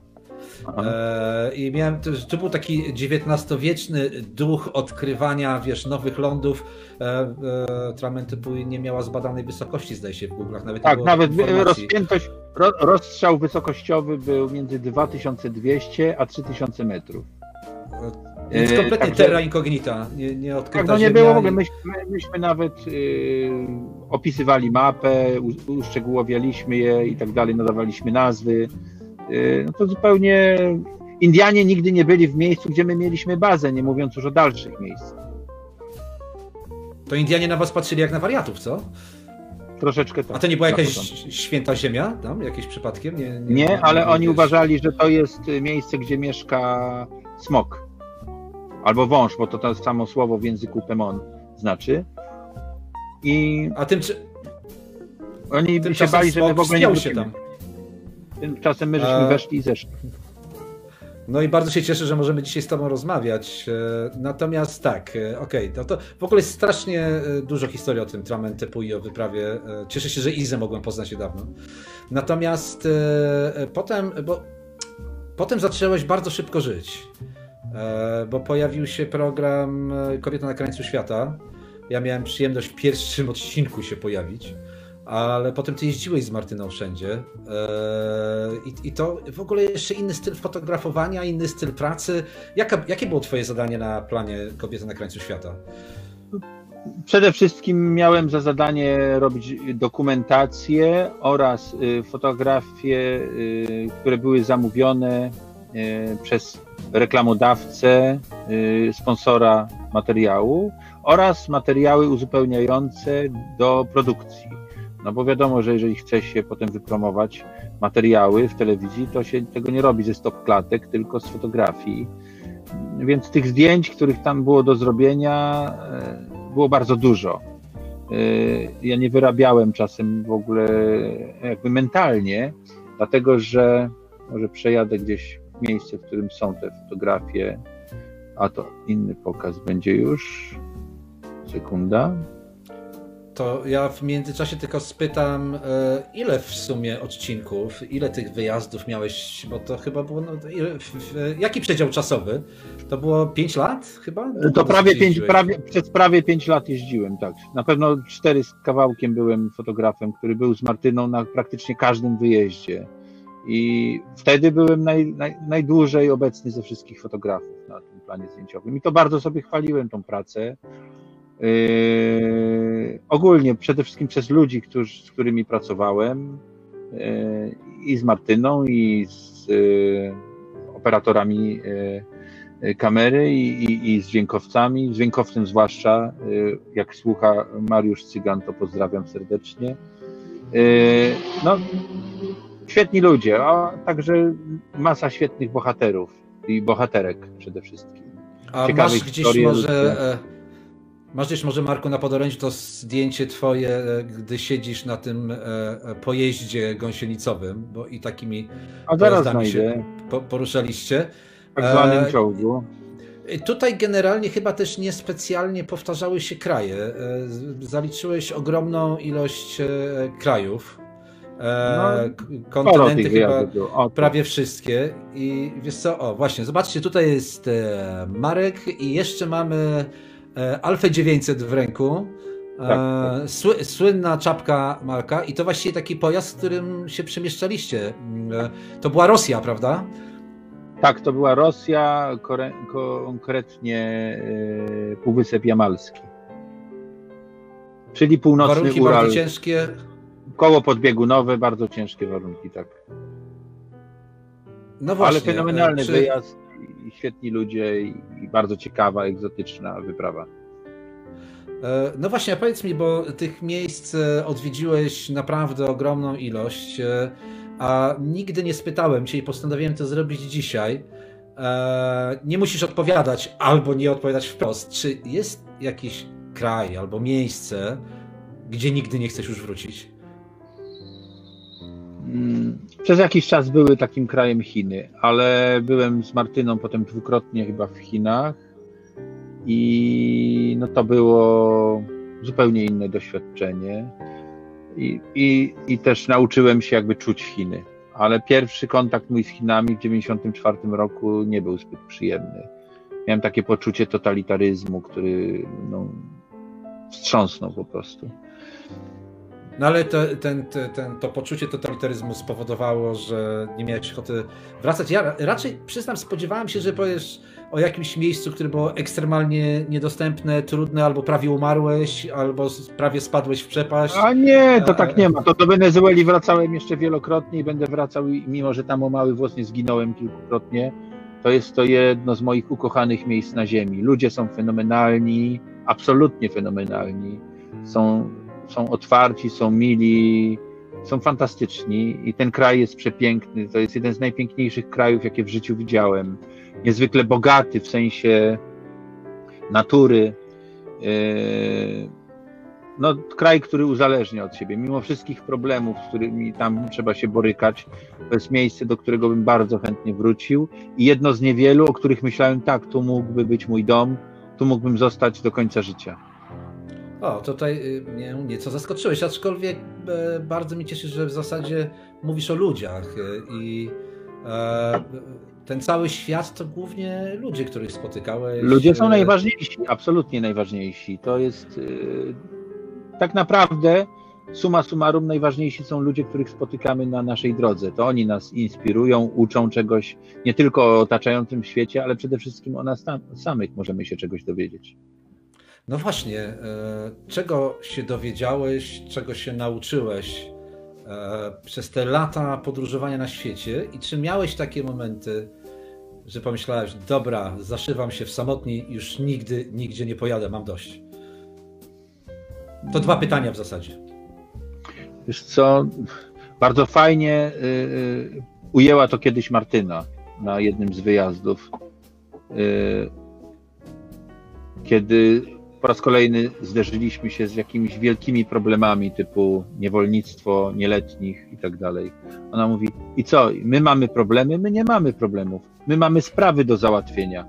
I miałem, to był taki XIX-wieczny duch odkrywania, wiesz, nowych lądów. Tramentypui nie miała zbadanej wysokości, zdaje się, w Google'ach. Tak, nawet rozpiętość, rozstrzał wysokościowy był między 2200 a 3000 metrów. Więc kompletnie Także- terra incognita, nie Tak, odkryta no nie ziemia było w ogóle. i- Myśmy nawet opisywali mapę, uszczegółowialiśmy je i tak dalej, nadawaliśmy nazwy. No to zupełnie Indianie nigdy nie byli w miejscu, gdzie my mieliśmy bazę, nie mówiąc już o dalszych miejscach. To Indianie na was patrzyli jak na wariatów, co? Troszeczkę tak. A to nie była na jakaś początku. święta ziemia tam, jakieś przypadkiem? Nie, ale oni wiesz. uważali, że to jest miejsce, gdzie mieszka smok. Albo wąż, bo to samo słowo w języku Pemon znaczy. I A oni się tymczasem bali, że my w smok ogóle nie wspiął się wrócimy. tam. Tymczasem my żeśmy weszli i zeszli. No i bardzo się cieszę, że możemy dzisiaj z tobą rozmawiać. Natomiast tak, okej, to w ogóle jest strasznie dużo historii o tym Tramentepu i o wyprawie. Cieszę się, że Izę mogłem poznać niedawno. Natomiast potem zaczęłeś bardzo szybko żyć, bo pojawił się program Kobieta na krańcu świata. Ja miałem przyjemność w pierwszym odcinku się pojawić, ale potem ty jeździłeś z Martyną wszędzie i to w ogóle jeszcze inny styl fotografowania, inny styl pracy. Jakie było twoje zadanie na planie Kobiety na krańcu świata? Przede wszystkim miałem za zadanie robić dokumentację oraz fotografie, które były zamówione przez reklamodawcę, sponsora materiału oraz materiały uzupełniające do produkcji. No bo wiadomo, że jeżeli chce się potem wypromować materiały w telewizji, to się tego nie robi ze stopklatek, tylko z fotografii. Więc tych zdjęć, których tam było do zrobienia, było bardzo dużo. Ja nie wyrabiałem czasem w ogóle jakby mentalnie, dlatego że może przejadę gdzieś w miejsce, w którym są te fotografie, a to inny pokaz będzie już. Sekunda. To ja w międzyczasie tylko spytam, ile w sumie odcinków, ile tych wyjazdów miałeś, bo to chyba było, jaki przedział czasowy? To było 5 lat chyba? To przez prawie 5 lat jeździłem, tak. Na pewno 4 z kawałkiem byłem fotografem, który był z Martyną na praktycznie każdym wyjeździe. I wtedy byłem najdłużej obecny ze wszystkich fotografów na tym planie zdjęciowym. I to bardzo sobie chwaliłem tą pracę. Ogólnie przede wszystkim przez ludzi, z którymi pracowałem, i z Martyną, i z operatorami kamery, i z dźwiękowcami, z dźwiękowcem zwłaszcza, jak słucha Mariusz Cygan, to pozdrawiam serdecznie. No, świetni ludzie, a także masa świetnych bohaterów i bohaterek przede wszystkim. A masz gdzieś może, Marku, na podorędziu to zdjęcie twoje, gdy siedzisz na tym pojeździe gąsienicowym, bo i takimi pojazdami się poruszaliście. W tak zwanym czołgu. Tutaj generalnie chyba też niespecjalnie powtarzały się kraje. Zaliczyłeś ogromną ilość krajów. Kontynenty chyba prawie wszystkie. I wiesz co, właśnie, zobaczcie, tutaj jest Marek i jeszcze mamy Alfę 900 w ręku. Tak. Słynna czapka Marka i to właściwie taki pojazd, w którym się przemieszczaliście. To była Rosja, prawda? Tak, to była Rosja, konkretnie Półwysep Jamalski. Czyli północny warunki Ural. Bardzo ciężkie. Koło podbiegunowe, bardzo ciężkie warunki, tak. No właśnie. Ale fenomenalny wyjazd i świetni ludzie i bardzo ciekawa, egzotyczna wyprawa. No właśnie, a powiedz mi, bo tych miejsc odwiedziłeś naprawdę ogromną ilość, a nigdy nie spytałem cię i postanowiłem to zrobić dzisiaj. Nie musisz odpowiadać albo nie odpowiadać wprost. Czy jest jakiś kraj albo miejsce, gdzie nigdy nie chcesz już wrócić? Przez jakiś czas były takim krajem Chiny, ale byłem z Martyną potem dwukrotnie chyba w Chinach i no to było zupełnie inne doświadczenie i też nauczyłem się jakby czuć Chiny, ale pierwszy kontakt mój z Chinami w 1994 roku nie był zbyt przyjemny. Miałem takie poczucie totalitaryzmu, który wstrząsnął po prostu. No ale to poczucie totalitaryzmu spowodowało, że nie miałeś ochoty wracać. Ja raczej, przyznam, spodziewałem się, że powiesz o jakimś miejscu, które było ekstremalnie niedostępne, trudne, albo prawie umarłeś, albo prawie spadłeś w przepaść. A nie, to tak nie ma. To do Wenezueli wracałem jeszcze wielokrotnie i będę wracał, mimo że tam o mały włos nie zginąłem kilkukrotnie. To jest to jedno z moich ukochanych miejsc na ziemi. Ludzie są fenomenalni, absolutnie fenomenalni. Są otwarci, są mili, są fantastyczni i ten kraj jest przepiękny. To jest jeden z najpiękniejszych krajów, jakie w życiu widziałem. Niezwykle bogaty w sensie natury. No, kraj, który uzależnia od siebie. Mimo wszystkich problemów, z którymi tam trzeba się borykać, to jest miejsce, do którego bym bardzo chętnie wrócił i jedno z niewielu, o których myślałem, tak, tu mógłby być mój dom, tu mógłbym zostać do końca życia. O, tutaj mnie nieco zaskoczyłeś, aczkolwiek bardzo mi cieszy, że w zasadzie mówisz o ludziach i ten cały świat to głównie ludzie, których spotykałeś. Ludzie są najważniejsi, absolutnie najważniejsi. To jest tak naprawdę summa summarum najważniejsi są ludzie, których spotykamy na naszej drodze. To oni nas inspirują, uczą czegoś, nie tylko o otaczającym świecie, ale przede wszystkim o nas samych możemy się czegoś dowiedzieć. No właśnie, czego się dowiedziałeś, czego się nauczyłeś przez te lata podróżowania na świecie i czy miałeś takie momenty, że pomyślałeś, dobra, zaszywam się w samotni, już nigdy, nigdzie nie pojadę, mam dość? To 2 pytania w zasadzie. Wiesz co, bardzo fajnie ujęła to kiedyś Martyna na jednym z wyjazdów, kiedy po raz kolejny zderzyliśmy się z jakimiś wielkimi problemami typu niewolnictwo nieletnich i tak dalej. Ona mówi, i co, my mamy problemy? My nie mamy problemów. My mamy sprawy do załatwienia.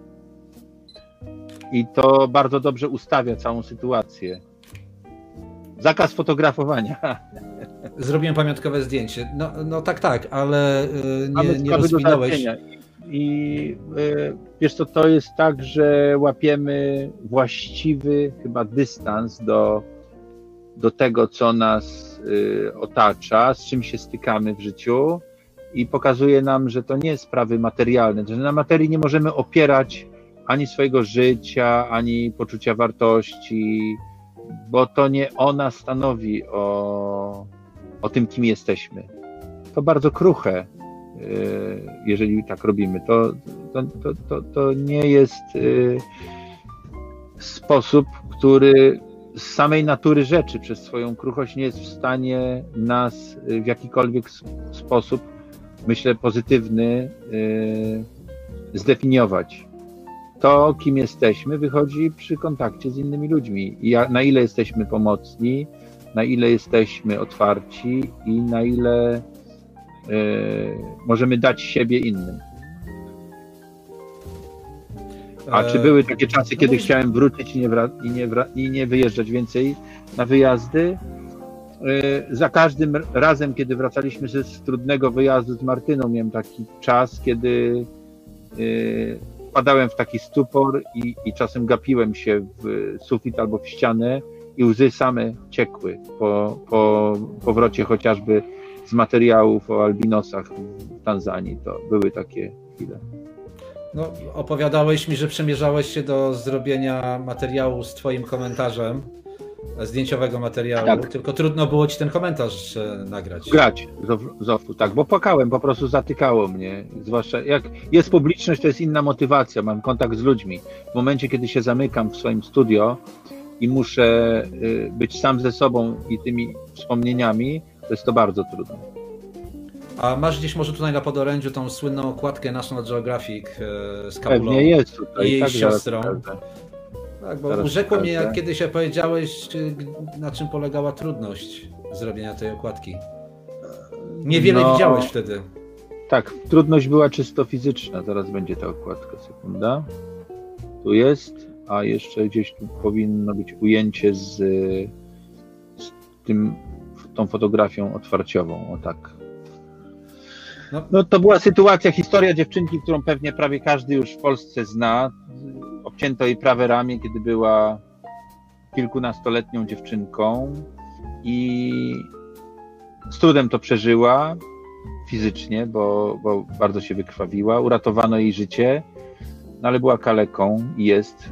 I to bardzo dobrze ustawia całą sytuację. Zakaz fotografowania. Zrobiłem pamiątkowe zdjęcie. No tak, ale nie rozwinąłeś. I wiesz co, to jest tak, że łapiemy właściwy chyba dystans do tego, co nas otacza, z czym się stykamy w życiu i pokazuje nam, że to nie sprawy materialne, że na materii nie możemy opierać ani swojego życia, ani poczucia wartości, bo to nie ona stanowi o tym, kim jesteśmy. To bardzo kruche, jeżeli tak robimy. To nie jest sposób, który z samej natury rzeczy przez swoją kruchość nie jest w stanie nas w jakikolwiek sposób, myślę, pozytywny zdefiniować. To, kim jesteśmy, wychodzi przy kontakcie z innymi ludźmi. I na ile jesteśmy pomocni, na ile jesteśmy otwarci i na ile możemy dać siebie innym. A czy były takie czasy, kiedy chciałem wrócić i nie wyjeżdżać więcej na wyjazdy? Za każdym razem, kiedy wracaliśmy z trudnego wyjazdu z Martyną, miałem taki czas, kiedy wpadałem w taki stupor i czasem gapiłem się w sufit albo w ścianę i łzy same ciekły po powrocie chociażby z materiałów o albinosach w Tanzanii. To były takie chwile. No, opowiadałeś mi, że przemierzałeś się do zrobienia materiału z twoim komentarzem, zdjęciowego materiału, tak. Tylko trudno było ci ten komentarz nagrać. Grać z ofu, tak, bo płakałem, po prostu zatykało mnie, zwłaszcza jak jest publiczność, to jest inna motywacja, mam kontakt z ludźmi. W momencie, kiedy się zamykam w swoim studio i muszę być sam ze sobą i tymi wspomnieniami, to jest to bardzo trudne. A masz gdzieś może tutaj na podorędziu tą słynną okładkę National Geographic z Kabulą? Pewnie jest tutaj. I jej siostrą. Tak, bo urzekło mnie, jak kiedyś opowiedziałeś, na czym polegała trudność zrobienia tej okładki. Niewiele widziałeś wtedy. Tak, trudność była czysto fizyczna. Zaraz będzie ta okładka, sekunda. Tu jest, a jeszcze gdzieś tu powinno być ujęcie z tą fotografią otwarciową, o tak. No to była sytuacja, historia dziewczynki, którą pewnie prawie każdy już w Polsce zna. Obcięto jej prawe ramię, kiedy była kilkunastoletnią dziewczynką. i z trudem to przeżyła fizycznie, bo bardzo się wykrwawiła. Uratowano jej życie, no ale była kaleką i jest.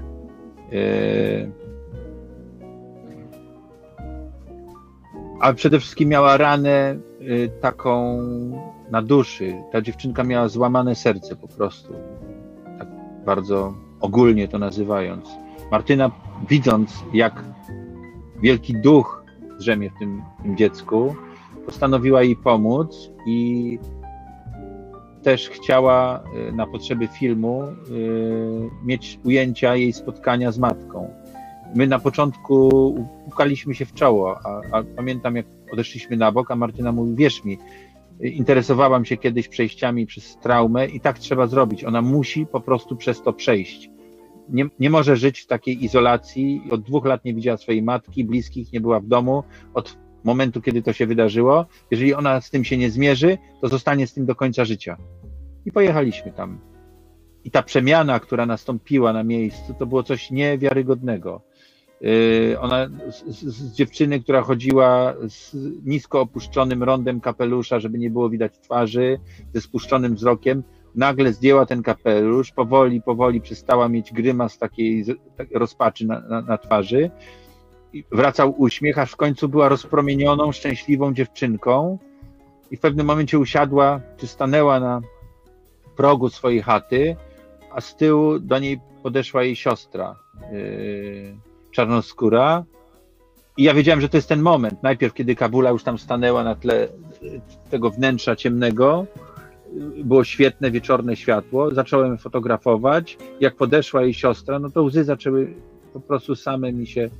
A przede wszystkim miała ranę taką na duszy. Ta dziewczynka miała złamane serce po prostu. Tak bardzo ogólnie to nazywając. Martyna, widząc, jak wielki duch drzemie w tym dziecku, postanowiła jej pomóc i też chciała na potrzeby filmu mieć ujęcia jej spotkania z matką. My na początku pukaliśmy się w czoło, a pamiętam, jak odeszliśmy na bok, a Martyna mówi, wierz mi, interesowałam się kiedyś przejściami przez traumę i tak trzeba zrobić. Ona musi po prostu przez to przejść. Nie może żyć w takiej izolacji. Od 2 lat nie widziała swojej matki, bliskich, nie była w domu. Od momentu, kiedy to się wydarzyło, jeżeli ona z tym się nie zmierzy, to zostanie z tym do końca życia. I pojechaliśmy tam. I ta przemiana, która nastąpiła na miejscu, to było coś niewiarygodnego. Ona z dziewczyny, która chodziła z nisko opuszczonym rondem kapelusza, żeby nie było widać twarzy, ze spuszczonym wzrokiem, nagle zdjęła ten kapelusz, powoli przestała mieć grymas takiej rozpaczy na twarzy. I wracał uśmiech, aż w końcu była rozpromienioną, szczęśliwą dziewczynką i w pewnym momencie usiadła, czy stanęła na progu swojej chaty, a z tyłu do niej podeszła jej siostra, czarnoskóra. I ja wiedziałem, że to jest ten moment. Najpierw, kiedy Kabula już tam stanęła na tle tego wnętrza ciemnego, było świetne, wieczorne światło, zacząłem fotografować. Jak podeszła jej siostra, no to łzy zaczęły po prostu same mi się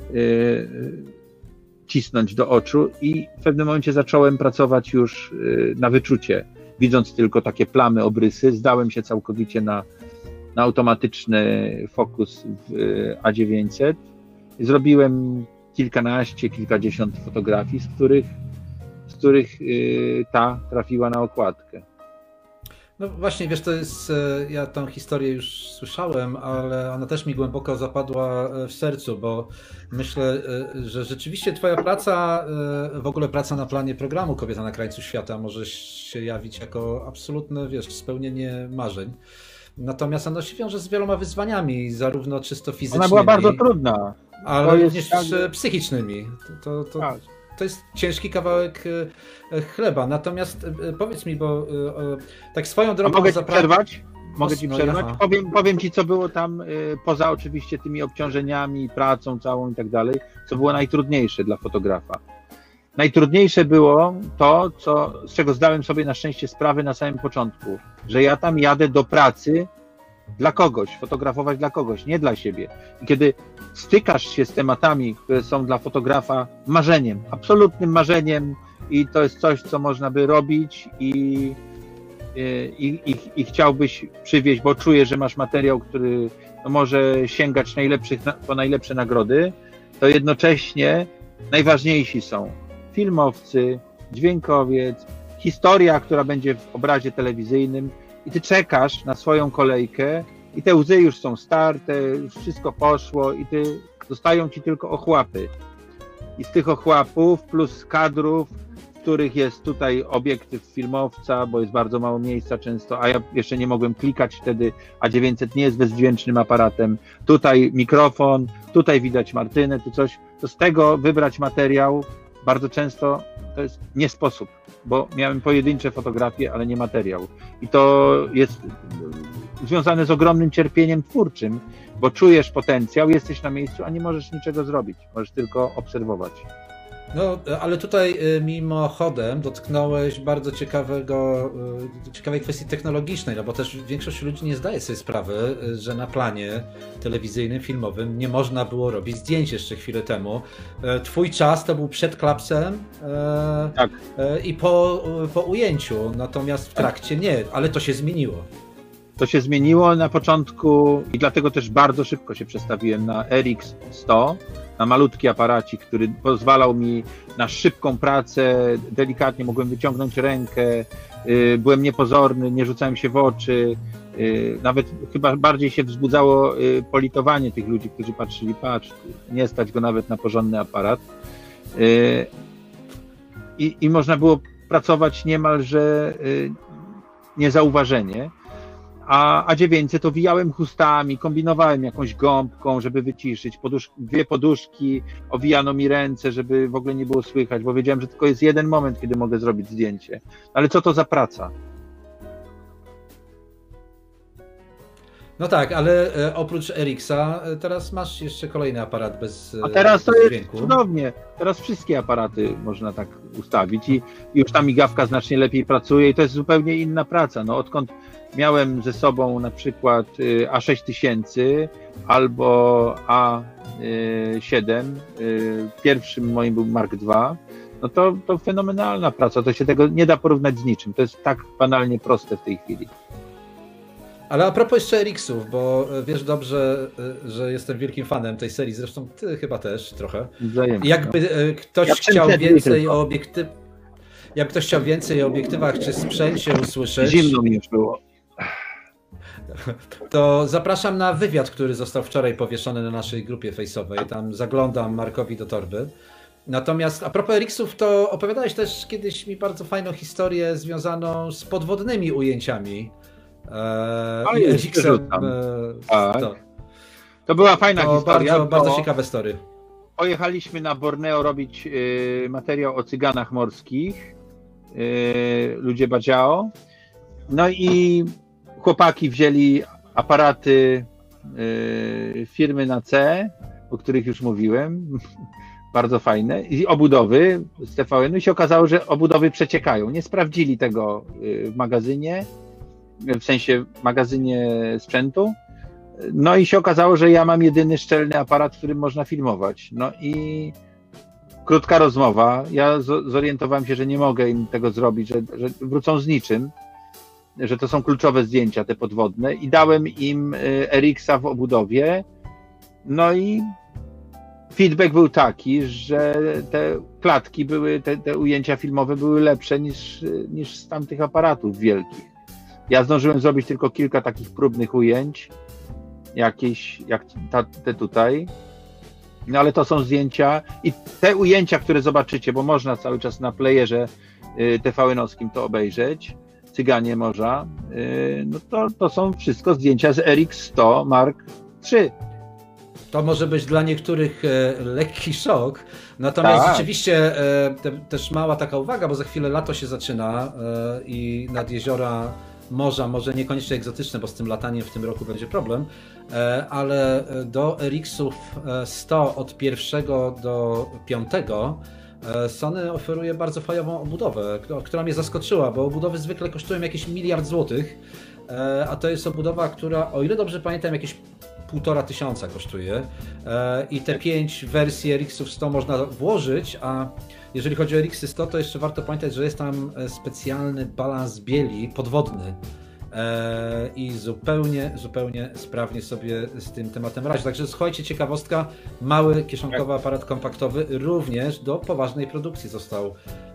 cisnąć do oczu i w pewnym momencie zacząłem pracować już na wyczucie. Widząc tylko takie plamy, obrysy, zdałem się całkowicie na automatyczny fokus w A900. Zrobiłem kilkadziesiąt fotografii, z których ta trafiła na okładkę. No właśnie, wiesz, to jest, ja tą historię już słyszałem, ale ona też mi głęboko zapadła w sercu, bo myślę, że rzeczywiście twoja praca, w ogóle praca na planie programu Kobieta na krańcu świata może się jawić jako absolutne, wiesz, spełnienie marzeń. Natomiast ona się wiąże z wieloma wyzwaniami, zarówno czysto fizycznymi. Ona była bardzo trudna. Ale również psychicznymi. Tak. To jest ciężki kawałek chleba. Natomiast powiedz mi, bo tak swoją drogą... Mogę ci przerwać? Mogę ci przerwać? Aha. Powiem ci, co było tam, poza oczywiście tymi obciążeniami, pracą całą i tak dalej, co było najtrudniejsze dla fotografa. Najtrudniejsze było to, z czego zdałem sobie na szczęście sprawę na samym początku, że ja tam jadę do pracy dla kogoś, fotografować dla kogoś, nie dla siebie. I kiedy stykasz się z tematami, które są dla fotografa marzeniem, absolutnym marzeniem i to jest coś, co można by robić i chciałbyś przywieźć, bo czujesz, że masz materiał, który no, może sięgać po najlepsze nagrody, to jednocześnie najważniejsi są filmowcy, dźwiękowiec, historia, która będzie w obrazie telewizyjnym i ty czekasz na swoją kolejkę i te łzy już są starte, już wszystko poszło i zostają ci tylko ochłapy. I z tych ochłapów plus kadrów, w których jest tutaj obiektyw filmowca, bo jest bardzo mało miejsca często, a ja jeszcze nie mogłem klikać wtedy, a 900 nie jest bezdźwięcznym aparatem. Tutaj mikrofon, tutaj widać Martynę, tu coś. To z tego wybrać materiał bardzo często to jest nie sposób, bo miałem pojedyncze fotografie, ale nie materiał. I to jest związane z ogromnym cierpieniem twórczym, bo czujesz potencjał, jesteś na miejscu, a nie możesz niczego zrobić. Możesz tylko obserwować. No, ale tutaj mimochodem dotknąłeś bardzo ciekawej kwestii technologicznej, no bo też większość ludzi nie zdaje sobie sprawy, że na planie telewizyjnym, filmowym nie można było robić zdjęć jeszcze chwilę temu. Twój czas to był przed klapsem tak. I po ujęciu, natomiast w trakcie nie, ale to się zmieniło. To się zmieniło na początku i dlatego też bardzo szybko się przestawiłem na RX100, na malutki aparacik, który pozwalał mi na szybką pracę, delikatnie mogłem wyciągnąć rękę, byłem niepozorny, nie rzucałem się w oczy, nawet chyba bardziej się wzbudzało politowanie tych ludzi, którzy patrzyli, patrz, nie stać go nawet na porządny aparat. I można było pracować niemalże niezauważenie. A 900 owijałem chustami, kombinowałem jakąś gąbką, żeby wyciszyć. Dwie poduszki, owijano mi ręce, żeby w ogóle nie było słychać, bo wiedziałem, że tylko jest jeden moment, kiedy mogę zrobić zdjęcie. Ale co to za praca? No tak, ale oprócz Erixa teraz masz jeszcze kolejny aparat bez A teraz to jest dźwięku. cudownie. Teraz wszystkie aparaty można tak ustawić i już ta migawka znacznie lepiej pracuje i to jest zupełnie inna praca. No, odkąd miałem ze sobą na przykład A6000 albo A7, pierwszym moim był Mark II, no to fenomenalna praca. To się tego nie da porównać z niczym. To jest tak banalnie proste w tej chwili. Ale a propos jeszcze RX-ów, bo wiesz dobrze, że jestem wielkim fanem tej serii, zresztą ty chyba też trochę. Wzajemnie, Jakby ktoś chciał więcej o jak ktoś chciał więcej o obiektywach czy sprzęcie usłyszeć, Zimno mi już było. to zapraszam na wywiad, który został wczoraj powieszony na naszej grupie fejsowej. Tam zaglądam Markowi do torby. Natomiast a propos RX-ów, to opowiadałeś też kiedyś mi bardzo fajną historię związaną z podwodnymi ujęciami. Tak. To była fajna historia. Bardzo ciekawe story. Pojechaliśmy na Borneo robić materiał o cyganach morskich, ludzie Badziao. No i chłopaki wzięli aparaty firmy na C, o których już mówiłem, bardzo fajne, i obudowy z TVN-u i się okazało, że obudowy przeciekają. Nie sprawdzili tego w magazynie, w sensie w magazynie sprzętu. No i się okazało, że ja mam jedyny szczelny aparat, którym można filmować. No i krótka rozmowa. Ja zorientowałem się, że nie mogę im tego zrobić, że wrócą z niczym, że to są kluczowe zdjęcia, te podwodne, i dałem im RX-a w obudowie. No i feedback był taki, że te klatki były, te ujęcia filmowe były lepsze niż z tamtych aparatów wielkich. Ja zdążyłem zrobić tylko kilka takich próbnych ujęć, jakieś, jak te tutaj, no ale to są zdjęcia i te ujęcia, które zobaczycie, bo można cały czas na playerze TVN-owskim to obejrzeć, Cyganie Morza, no to są wszystko zdjęcia z RX100 Mark III. To może być dla niektórych lekki szok, natomiast rzeczywiście też mała taka uwaga, bo za chwilę lato się zaczyna i nad jeziora morza, może niekoniecznie egzotyczne, bo z tym lataniem w tym roku będzie problem, ale do RX-ów 100 od 1 do 5 Sony oferuje bardzo fajową obudowę, która mnie zaskoczyła, bo obudowy zwykle kosztują jakieś 1 miliard złotych, a to jest obudowa, która, o ile dobrze pamiętam, jakieś 1500 kosztuje i te 5 wersji RX-ów 100 można włożyć, a jeżeli chodzi o RX-y 100, to jeszcze warto pamiętać, że jest tam specjalny balans bieli podwodny i zupełnie sprawnie sobie z tym tematem radzi. Także słuchajcie, ciekawostka, mały kieszonkowy aparat kompaktowy również do poważnej produkcji został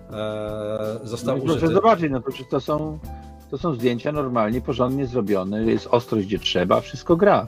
użyty. Proszę zobaczyć, no to są zdjęcia normalnie, porządnie zrobione, jest ostrość gdzie trzeba, wszystko gra.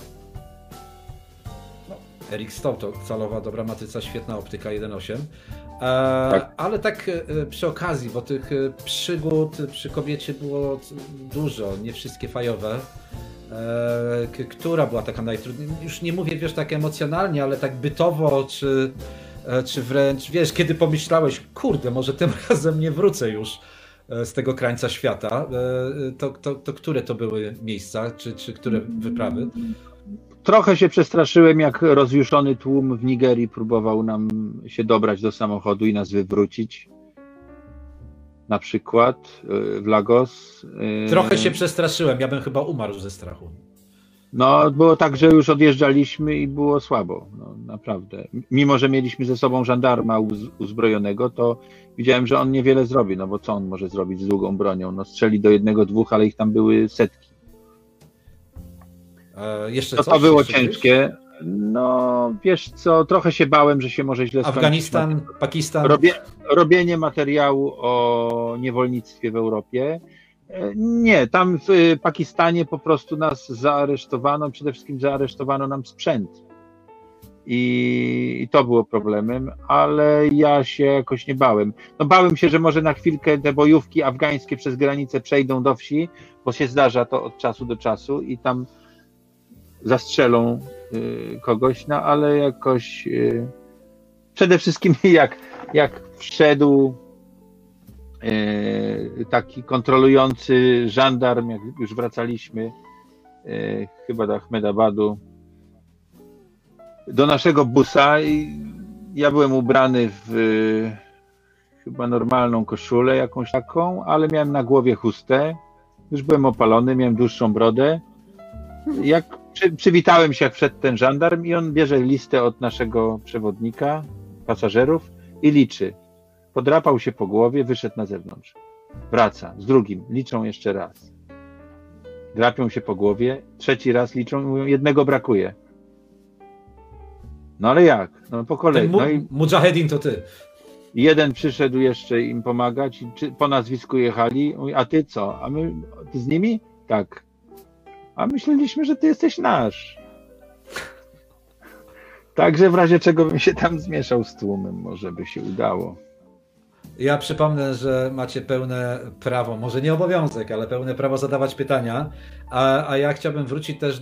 RX100 to calowa, dobra matryca, świetna optyka 1.8. Tak. Ale tak przy okazji, bo tych przygód przy kobiecie było dużo, nie wszystkie fajowe. Która była taka najtrudniejsza? Już nie mówię, wiesz, tak emocjonalnie, ale tak bytowo, czy wręcz, wiesz, kiedy pomyślałeś, kurde, może tym razem nie wrócę już z tego krańca świata, to które to były miejsca, czy które wyprawy? Trochę się przestraszyłem, jak rozjuszony tłum w Nigerii próbował nam się dobrać do samochodu i nas wywrócić. Na przykład w Lagos. Trochę się przestraszyłem, ja bym chyba umarł ze strachu. No, było tak, że już odjeżdżaliśmy i było słabo, no, naprawdę. Mimo że mieliśmy ze sobą żandarma uzbrojonego, to widziałem, że on niewiele zrobi, no bo co on może zrobić z długą bronią? No, strzeli do 1-2, ale ich tam były setki. Jeszcze to było ciężkie. No, wiesz co, trochę się bałem, że się może źle skończyć. Afganistan, Pakistan. Robienie materiału o niewolnictwie w Europie. Nie, tam w Pakistanie po prostu nas zaaresztowano, przede wszystkim zaaresztowano nam sprzęt. i to było problemem, ale ja się jakoś nie bałem. No bałem się, że może na chwilkę te bojówki afgańskie przez granicę przejdą do wsi, bo się zdarza to od czasu do czasu i tam zastrzelą kogoś, no ale jakoś przede wszystkim jak wszedł taki kontrolujący żandarm, jak już wracaliśmy chyba do Ahmedabadu, do naszego busa i ja byłem ubrany w chyba normalną koszulę jakąś taką, ale miałem na głowie chustę, już byłem opalony, miałem dłuższą brodę. Jak przywitałem się, jak wszedł ten żandarm i on bierze listę od naszego przewodnika, pasażerów i liczy. Podrapał się po głowie, wyszedł na zewnątrz. Wraca z drugim, liczą jeszcze raz. Drapią się po głowie, trzeci raz liczą i mówią, jednego brakuje. No ale jak? No po kolei. No i Mujahedin to ty. jeden przyszedł jeszcze im pomagać, po nazwisku jechali, mówi, a ty co? A my, ty z nimi? Tak. A myśleliśmy, że ty jesteś nasz. Także w razie czego bym się tam zmieszał z tłumem, może by się udało. Ja przypomnę, że macie pełne prawo, może nie obowiązek, ale pełne prawo zadawać pytania, a ja chciałbym wrócić też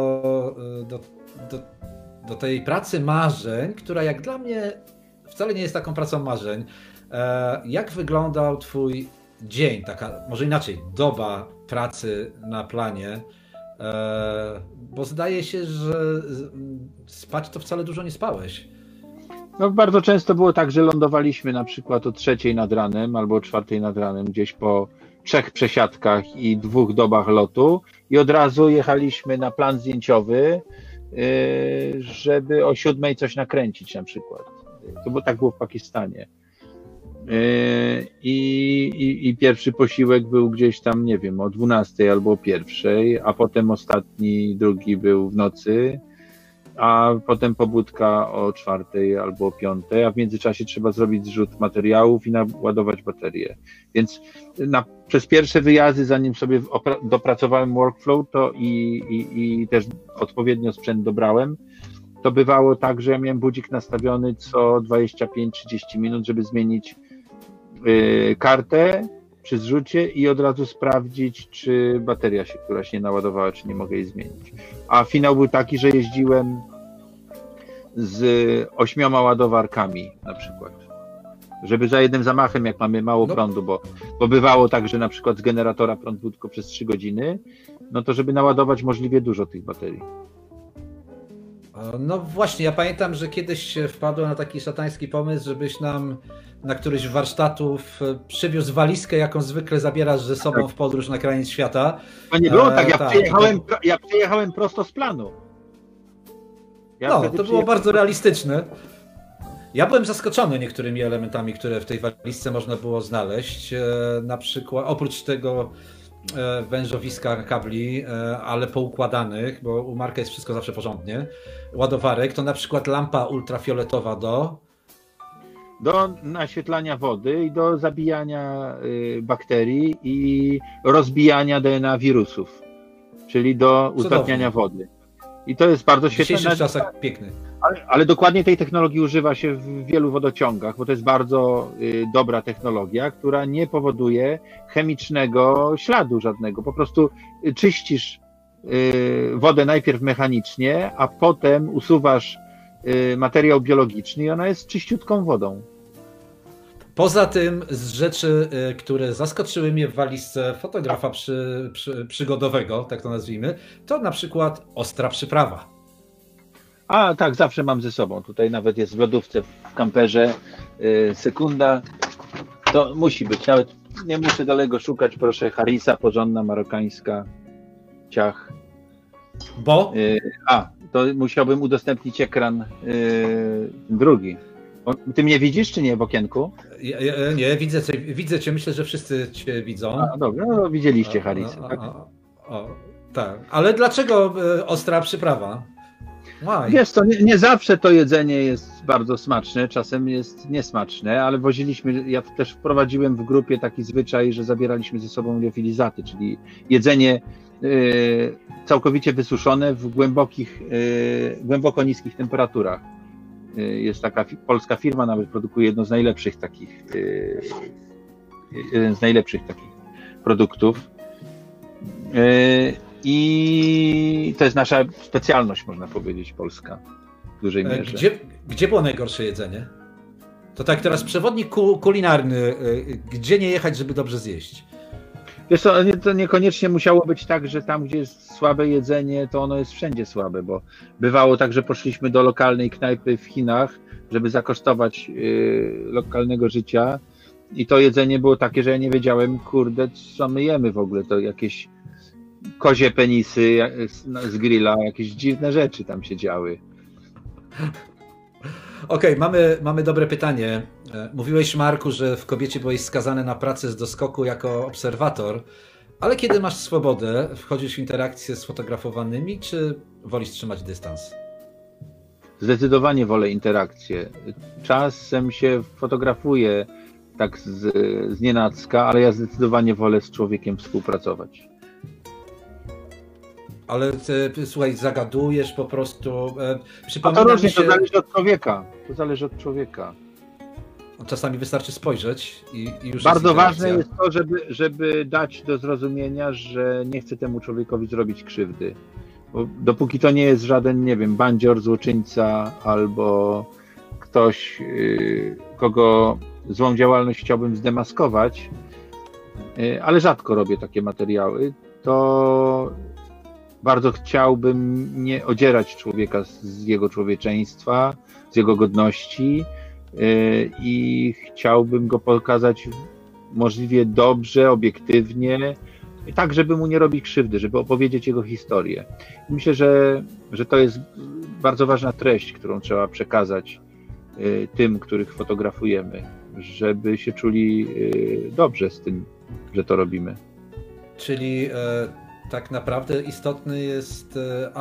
do tej pracy marzeń, która jak dla mnie wcale nie jest taką pracą marzeń. Jak wyglądał twój dzień, taka, może inaczej, doba pracy na planie? Bo zdaje się, że spać to wcale dużo nie spałeś. No bardzo często było tak, że lądowaliśmy na przykład o 3:00 nad ranem albo o 4:00 nad ranem, gdzieś po 3 przesiadkach i 2 dobach lotu i od razu jechaliśmy na plan zdjęciowy, żeby o 7:00 coś nakręcić na przykład. Tak było w Pakistanie. I pierwszy posiłek był gdzieś tam, nie wiem, o 12:00 albo o 1:00, a potem ostatni, drugi był w nocy, a potem pobudka o 4:00 albo o 5:00, a w międzyczasie trzeba zrobić zrzut materiałów i naładować baterię. Więc przez pierwsze wyjazdy, zanim sobie dopracowałem workflow, to i też odpowiednio sprzęt dobrałem, to bywało tak, że ja miałem budzik nastawiony co 25-30 minut, żeby zmienić kartę przy zrzucie i od razu sprawdzić, czy bateria się któraś nie naładowała, czy nie mogę jej zmienić. A finał był taki, że jeździłem z 8 ładowarkami na przykład, żeby za jednym zamachem, jak mamy mało prądu, bo bywało tak, że na przykład z generatora prąd był tylko przez 3 godziny, no to żeby naładować możliwie dużo tych baterii. No właśnie, ja pamiętam, że kiedyś wpadłem na taki szatański pomysł, żebyś nam na któryś z warsztatów przywiózł walizkę, jaką zwykle zabierasz ze sobą w podróż na kraniec świata. To nie było tak, ja przyjechałem prosto z planu. To było bardzo realistyczne. Ja byłem zaskoczony niektórymi elementami, które w tej walizce można było znaleźć. Na przykład, oprócz tego wężowiska kabli, ale poukładanych, bo u Marka jest wszystko zawsze porządnie, ładowarek, to na przykład lampa ultrafioletowa do naświetlania wody i do zabijania bakterii i rozbijania DNA wirusów, czyli do uzdatniania wody. I to jest bardzo świetne. W dzisiejszych czasach piękny. Ale dokładnie tej technologii używa się w wielu wodociągach, bo to jest bardzo dobra technologia, która nie powoduje chemicznego śladu żadnego. Po prostu czyścisz wodę najpierw mechanicznie, a potem usuwasz materiał biologiczny i ona jest czyściutką wodą. Poza tym z rzeczy, które zaskoczyły mnie w walizce fotografa przygodowego, tak to nazwijmy, to na przykład ostra przyprawa. A tak, zawsze mam ze sobą. Tutaj nawet jest w lodówce w kamperze sekunda. To musi być. Nawet nie muszę daleko szukać. Proszę, harisa porządna, marokańska, ciach. Bo? To musiałbym udostępnić ekran drugi. Ty mnie widzisz, czy nie w okienku? Nie, widzę cię. Myślę, że wszyscy cię widzą. Dobra, no widzieliście harisę. Tak? Tak. Ale dlaczego ostra przyprawa? Wiesz co, nie zawsze to jedzenie jest bardzo smaczne, czasem jest niesmaczne, ale ja też wprowadziłem w grupie taki zwyczaj, że zabieraliśmy ze sobą liofilizaty, czyli jedzenie całkowicie wysuszone w głęboko niskich temperaturach. Jest taka polska firma, nawet produkuje jeden z najlepszych takich produktów. I to jest nasza specjalność, można powiedzieć, polska w dużej mierze. Gdzie było najgorsze jedzenie? To tak teraz przewodnik kulinarny, gdzie nie jechać, żeby dobrze zjeść? Wiesz co, to niekoniecznie musiało być tak, że tam, gdzie jest słabe jedzenie, to ono jest wszędzie słabe, bo bywało tak, że poszliśmy do lokalnej knajpy w Chinach, żeby zakosztować lokalnego życia i to jedzenie było takie, że ja nie wiedziałem, kurde, co my jemy w ogóle, to jakieś kozie penisy z grilla, jakieś dziwne rzeczy tam się działy. Okej, mamy dobre pytanie. Mówiłeś, Marku, że w Kobiecie byłeś skazany na pracę z doskoku jako obserwator, ale kiedy masz swobodę, wchodzisz w interakcję z fotografowanymi, czy wolisz trzymać dystans? Zdecydowanie wolę interakcję. Czasem się fotografuję tak z nienacka, ale ja zdecydowanie wolę z człowiekiem współpracować. Ale słuchaj, zagadujesz po prostu. To różnie, to zależy od człowieka. To zależy od człowieka. Czasami wystarczy spojrzeć i już. Bardzo ważne jest to, żeby dać do zrozumienia, że nie chcę temu człowiekowi zrobić krzywdy. Bo dopóki to nie jest żaden, nie wiem, bandzior, złoczyńca albo ktoś, kogo złą działalność chciałbym zdemaskować, ale rzadko robię takie materiały, to bardzo chciałbym nie odzierać człowieka z jego człowieczeństwa, z jego godności i chciałbym go pokazać możliwie dobrze, obiektywnie, tak, żeby mu nie robić krzywdy, żeby opowiedzieć jego historię. Myślę, że to jest bardzo ważna treść, którą trzeba przekazać tym, których fotografujemy, żeby się czuli dobrze z tym, że to robimy. Czyli tak naprawdę istotne jest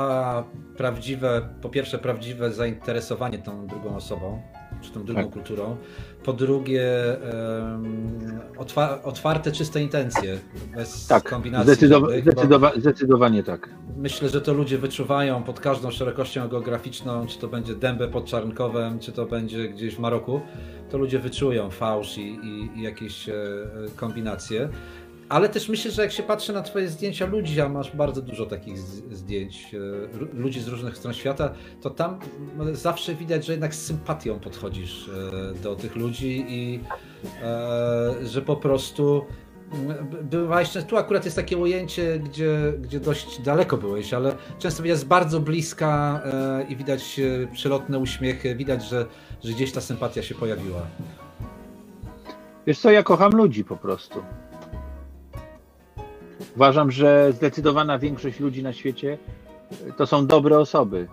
po pierwsze prawdziwe zainteresowanie tą drugą osobą, czy tą drugą kulturą, po drugie otwarte, czyste intencje, bez kombinacji. Zdecydowanie tak. Myślę, że to ludzie wyczuwają pod każdą szerokością geograficzną, czy to będzie Dębę pod Czarnkowem, czy to będzie gdzieś w Maroku, to ludzie wyczują fałsz i jakieś kombinacje. Ale też myślę, że jak się patrzy na twoje zdjęcia ludzi, a masz bardzo dużo takich zdjęć ludzi z różnych stron świata, to tam zawsze widać, że jednak z sympatią podchodzisz do tych ludzi i że po prostu byłeś, tu akurat jest takie ujęcie, gdzie dość daleko byłeś, ale często widać z bardzo bliska i widać przelotne uśmiechy, widać, że gdzieś ta sympatia się pojawiła. Wiesz co, ja kocham ludzi po prostu. Uważam, że zdecydowana większość ludzi na świecie to są dobre osoby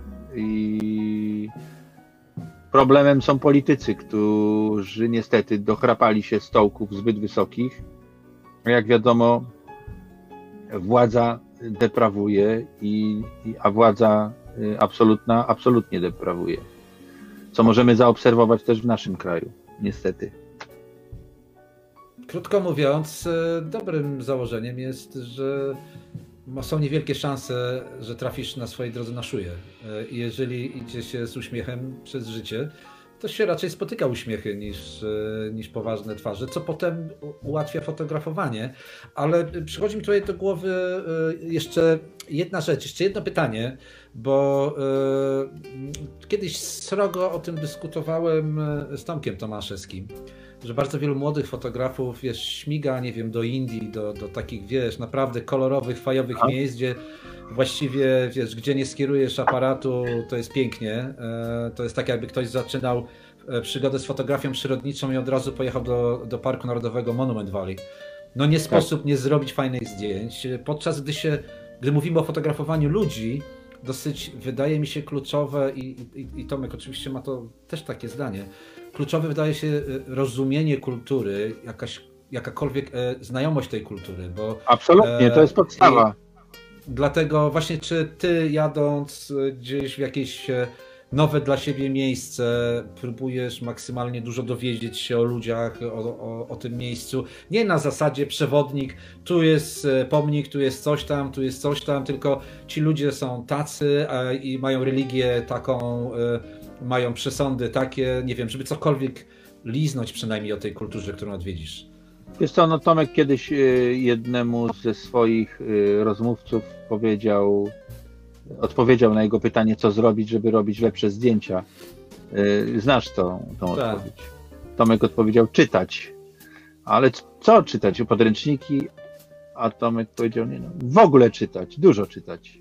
i problemem są politycy, którzy niestety dochrapali się stołków zbyt wysokich. Jak wiadomo, władza deprawuje, a władza absolutna absolutnie deprawuje. Co możemy zaobserwować też w naszym kraju, niestety. Krótko mówiąc, dobrym założeniem jest, że są niewielkie szanse, że trafisz na swojej drodze na szuję. I jeżeli idzie się z uśmiechem przez życie, to się raczej spotyka uśmiechy niż poważne twarze, co potem ułatwia fotografowanie. Ale przychodzi mi tutaj do głowy jeszcze jedna rzecz, jeszcze jedno pytanie, bo kiedyś srogo o tym dyskutowałem z Tomkiem Tomaszewskim, że bardzo wielu młodych fotografów śmiga, nie wiem, do Indii, do takich, naprawdę kolorowych, fajowych miejsc, gdzie właściwie, gdzie nie skierujesz aparatu, to jest pięknie. To jest tak, jakby ktoś zaczynał przygodę z fotografią przyrodniczą i od razu pojechał do Parku Narodowego Monument Valley. No nie sposób nie zrobić fajnych zdjęć, podczas gdy mówimy o fotografowaniu ludzi, dosyć wydaje mi się kluczowe i Tomek oczywiście ma to też takie zdanie. Kluczowe wydaje się rozumienie kultury, jakakolwiek znajomość tej kultury, bo... Absolutnie, to jest podstawa. Dlatego właśnie, czy ty jadąc gdzieś w jakiejś nowe dla siebie miejsce, próbujesz maksymalnie dużo dowiedzieć się o ludziach, o tym miejscu. Nie na zasadzie przewodnik, tu jest pomnik, tu jest coś tam, tylko ci ludzie są tacy i mają religię taką, mają przesądy takie, nie wiem, żeby cokolwiek liznąć przynajmniej o tej kulturze, którą odwiedzisz. Wiesz co, no Tomek kiedyś jednemu ze swoich rozmówców odpowiedział na jego pytanie, co zrobić, żeby robić lepsze zdjęcia. Znasz tą Tak. odpowiedź. Tomek odpowiedział, czytać. Ale co czytać? Podręczniki? A Tomek powiedział, nie no, w ogóle czytać, dużo czytać.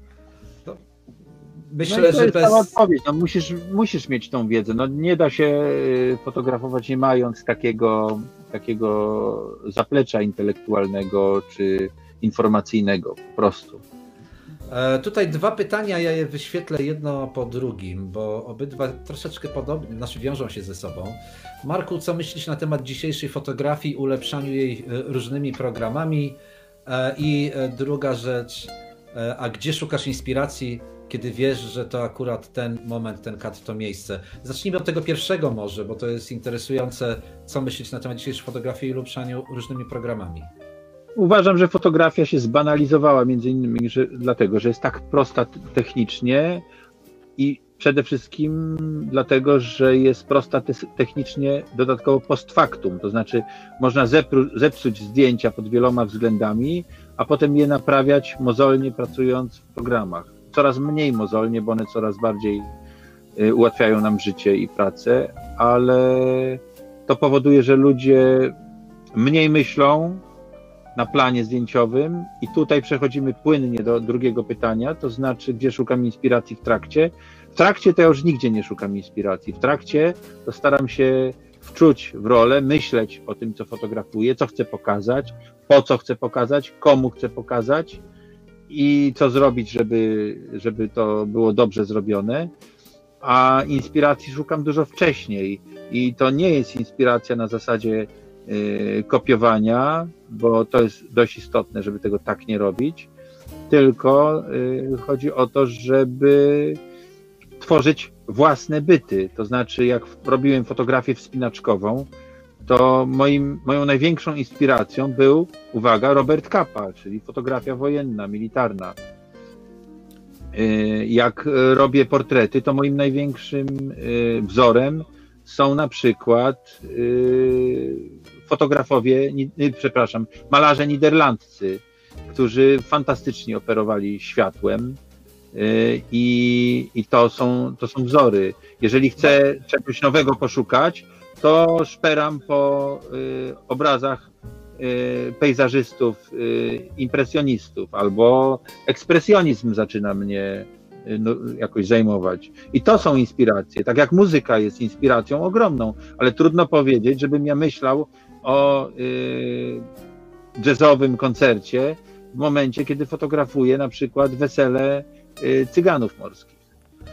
Myślę, że bez... odpowiedź. No, musisz mieć tą wiedzę. No, nie da się fotografować nie mając takiego zaplecza intelektualnego czy informacyjnego po prostu. Tutaj dwa pytania, ja je wyświetlę jedno po drugim, bo obydwa troszeczkę podobnie, znaczy wiążą się ze sobą. Marku, co myślisz na temat dzisiejszej fotografii, ulepszaniu jej różnymi programami? I druga rzecz, a gdzie szukasz inspiracji, kiedy wiesz, że to akurat ten moment, ten kadr, to miejsce? Zacznijmy od tego pierwszego może, bo to jest interesujące, co myślisz na temat dzisiejszej fotografii i ulepszaniu różnymi programami. Uważam, że fotografia się zbanalizowała między innymi dlatego, że jest tak prosta technicznie i przede wszystkim dlatego, że jest prosta technicznie dodatkowo post factum, to znaczy można zepsuć zdjęcia pod wieloma względami, a potem je naprawiać mozolnie pracując w programach. Coraz mniej mozolnie, bo one coraz bardziej ułatwiają nam życie i pracę, ale to powoduje, że ludzie mniej myślą na planie zdjęciowym i tutaj przechodzimy płynnie do drugiego pytania, to znaczy, gdzie szukam inspiracji w trakcie. W trakcie to ja już nigdzie nie szukam inspiracji. W trakcie to staram się wczuć w rolę, myśleć o tym, co fotografuję, co chcę pokazać, po co chcę pokazać, komu chcę pokazać i co zrobić, żeby to było dobrze zrobione. A inspiracji szukam dużo wcześniej i to nie jest inspiracja na zasadzie kopiowania, bo to jest dość istotne, żeby tego tak nie robić, tylko chodzi o to, żeby tworzyć własne byty. To znaczy, jak robiłem fotografię wspinaczkową, to moją największą inspiracją był, uwaga, Robert Capa, czyli fotografia wojenna, militarna. Jak robię portrety, to moim największym wzorem są na przykład malarze niderlandzcy, którzy fantastycznie operowali światłem i to są wzory. Jeżeli chcę czegoś nowego poszukać, to szperam po obrazach pejzażystów, impresjonistów, albo ekspresjonizm zaczyna mnie jakoś zajmować. I to są inspiracje. Tak jak muzyka jest inspiracją ogromną, ale trudno powiedzieć, żebym ja myślał o jazzowym koncercie w momencie, kiedy fotografuję na przykład wesele cyganów morskich.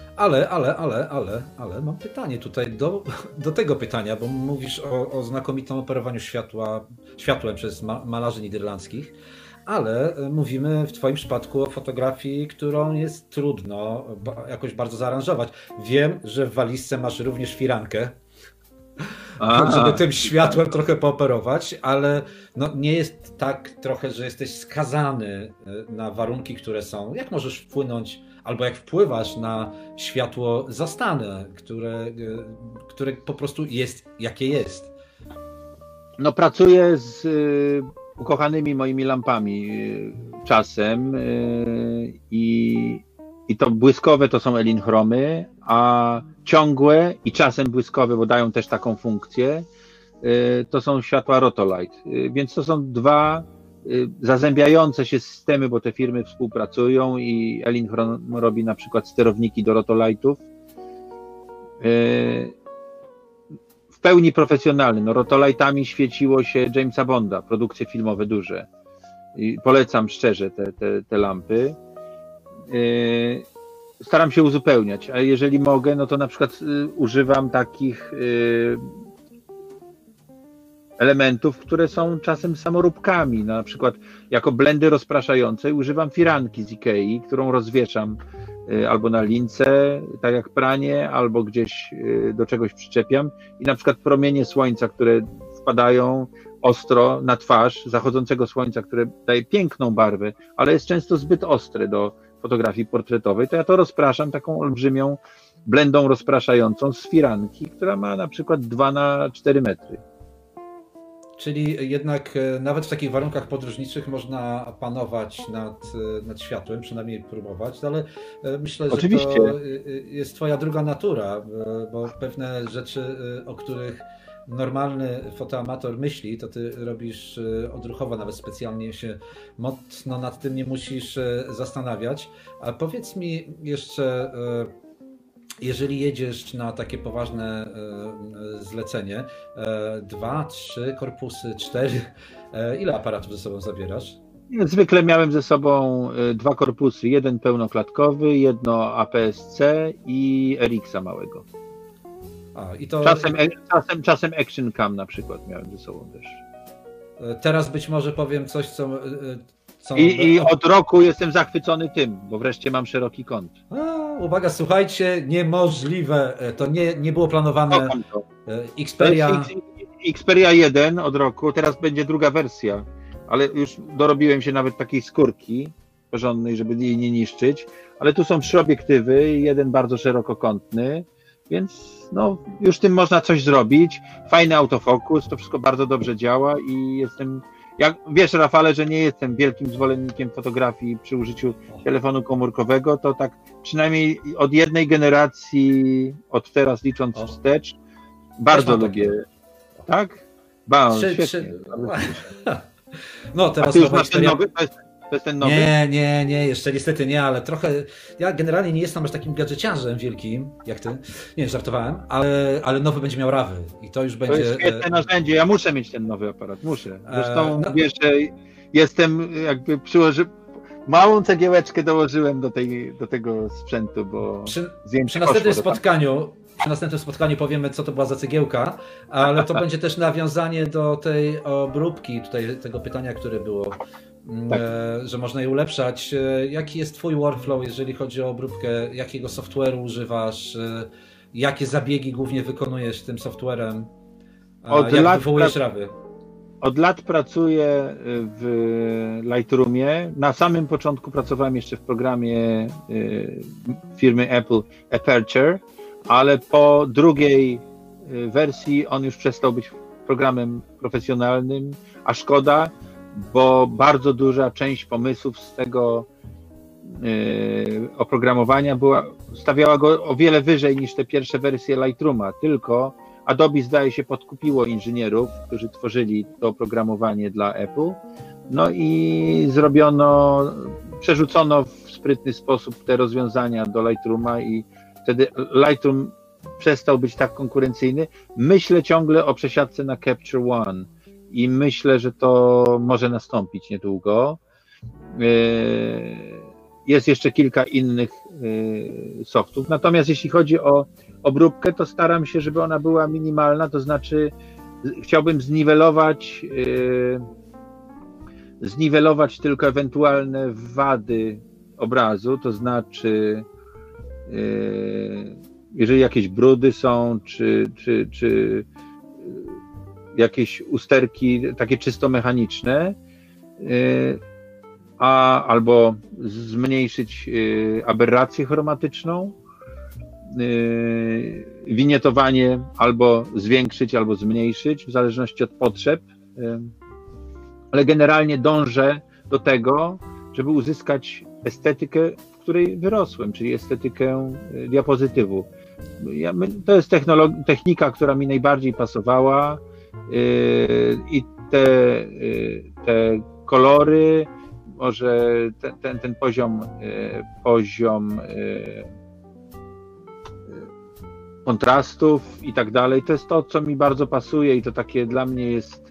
Ale mam pytanie tutaj do tego pytania, bo mówisz o znakomitym operowaniu światłem przez malarzy niderlandzkich, ale mówimy w twoim przypadku o fotografii, którą jest trudno jakoś bardzo zaaranżować. Wiem, że w walizce masz również firankę, żeby tym światłem trochę pooperować, ale no nie jest tak trochę, że jesteś skazany na warunki, które są. Jak możesz wpłynąć, albo jak wpływasz na światło zastane, które po prostu jest, jakie jest? No pracuję z ukochanymi moimi lampami czasem i to błyskowe to są elinchromy, a ciągłe i czasem błyskowe, bo dają też taką funkcję, to są światła Rotolight. Więc to są dwa zazębiające się systemy, bo te firmy współpracują i Elinchrom robi na przykład sterowniki do Rotolightów. W pełni profesjonalny. No, Rotolightami świeciło się Jamesa Bonda, produkcje filmowe duże. I polecam szczerze te lampy. Staram się uzupełniać, a jeżeli mogę, no to na przykład używam takich elementów, które są czasem samoróbkami. Na przykład jako blendy rozpraszające używam firanki z Ikei, którą rozwieszam albo na lince, tak jak pranie, albo gdzieś do czegoś przyczepiam i na przykład promienie słońca, które wpadają ostro na twarz zachodzącego słońca, które daje piękną barwę, ale jest często zbyt ostre do fotografii portretowej, to ja to rozpraszam taką olbrzymią blendą rozpraszającą z firanki, która ma na przykład 2 na 4 metry. Czyli jednak nawet w takich warunkach podróżniczych można panować nad światłem, przynajmniej próbować, ale myślę, że Oczywiście. to jest twoja druga natura, bo pewne rzeczy, o których normalny fotoamator myśli, to ty robisz odruchowo, nawet specjalnie się mocno nad tym nie musisz zastanawiać. A powiedz mi jeszcze, jeżeli jedziesz na takie poważne zlecenie, 2, 3 korpusy, 4, ile aparatów ze sobą zabierasz? Zwykle miałem ze sobą 2 korpusy, jeden pełnoklatkowy, jedno APS-C i RX-a małego. I to... Czasem Action Cam na przykład miałem ze sobą też. Teraz być może powiem coś, co... I od roku jestem zachwycony tym, bo wreszcie mam szeroki kąt. Uwaga, słuchajcie, niemożliwe. To nie było planowane. Xperia... Xperia 1 od roku, teraz będzie druga wersja, ale już dorobiłem się nawet takiej skórki porządnej, żeby jej nie niszczyć, ale tu są 3 obiektywy, jeden bardzo szerokokątny, więc no, już tym można coś zrobić. Fajny autofokus, to wszystko bardzo dobrze działa i jestem... Jak wiesz, Rafale, że nie jestem wielkim zwolennikiem fotografii przy użyciu telefonu komórkowego, to tak przynajmniej od jednej generacji, od teraz licząc wstecz, bardzo lubię. Tak? Świetnie. No, teraz a ty już masz ten nowy? To jest ten nowy? Nie, jeszcze niestety nie, ale trochę... Ja generalnie nie jestem aż takim gadżeciarzem wielkim, jak ty. Nie, żartowałem, ale nowy będzie miał rawy i to już będzie... To jest świetne narzędzie, ja muszę mieć ten nowy aparat, muszę. Zresztą wiesz, jestem jakby małą cegiełeczkę dołożyłem do tego sprzętu, bo przy następnym spotkaniu powiemy, co to była za cegiełka, ale to będzie też nawiązanie do tej obróbki, tutaj tego pytania, które było, tak. Że można je ulepszać. Jaki jest twój workflow, jeżeli chodzi o obróbkę? Jakiego software'u używasz? Jakie zabiegi głównie wykonujesz tym software'em? Jak wywołujesz rawy? Od lat pracuję w Lightroomie. Na samym początku pracowałem jeszcze w programie firmy Apple Aperture, ale po drugiej wersji on już przestał być programem profesjonalnym, a szkoda, bo bardzo duża część pomysłów z tego oprogramowania stawiała go o wiele wyżej niż te pierwsze wersje Lightrooma, tylko Adobe zdaje się podkupiło inżynierów, którzy tworzyli to oprogramowanie dla Apple, no i przerzucono w sprytny sposób te rozwiązania do Lightrooma i wtedy Lightroom przestał być tak konkurencyjny. Myślę ciągle o przesiadce na Capture One i myślę, że to może nastąpić niedługo. Jest jeszcze kilka innych softów. Natomiast jeśli chodzi o obróbkę, to staram się, żeby ona była minimalna, to znaczy chciałbym zniwelować tylko ewentualne wady obrazu, to znaczy jeżeli jakieś brudy są, czy jakieś usterki takie czysto mechaniczne, albo zmniejszyć aberrację chromatyczną, winietowanie albo zwiększyć, albo zmniejszyć, w zależności od potrzeb, ale generalnie dążę do tego, żeby uzyskać estetykę, w której wyrosłem, czyli estetykę diapozytywu. To jest technika, która mi najbardziej pasowała i te kolory, może ten poziom kontrastów i tak dalej, to jest to, co mi bardzo pasuje i to takie dla mnie jest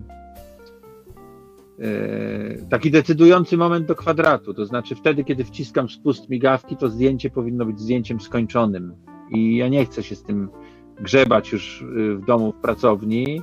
taki decydujący moment do kwadratu, to znaczy wtedy, kiedy wciskam spust migawki, to zdjęcie powinno być zdjęciem skończonym i ja nie chcę się z tym grzebać już w domu, w pracowni.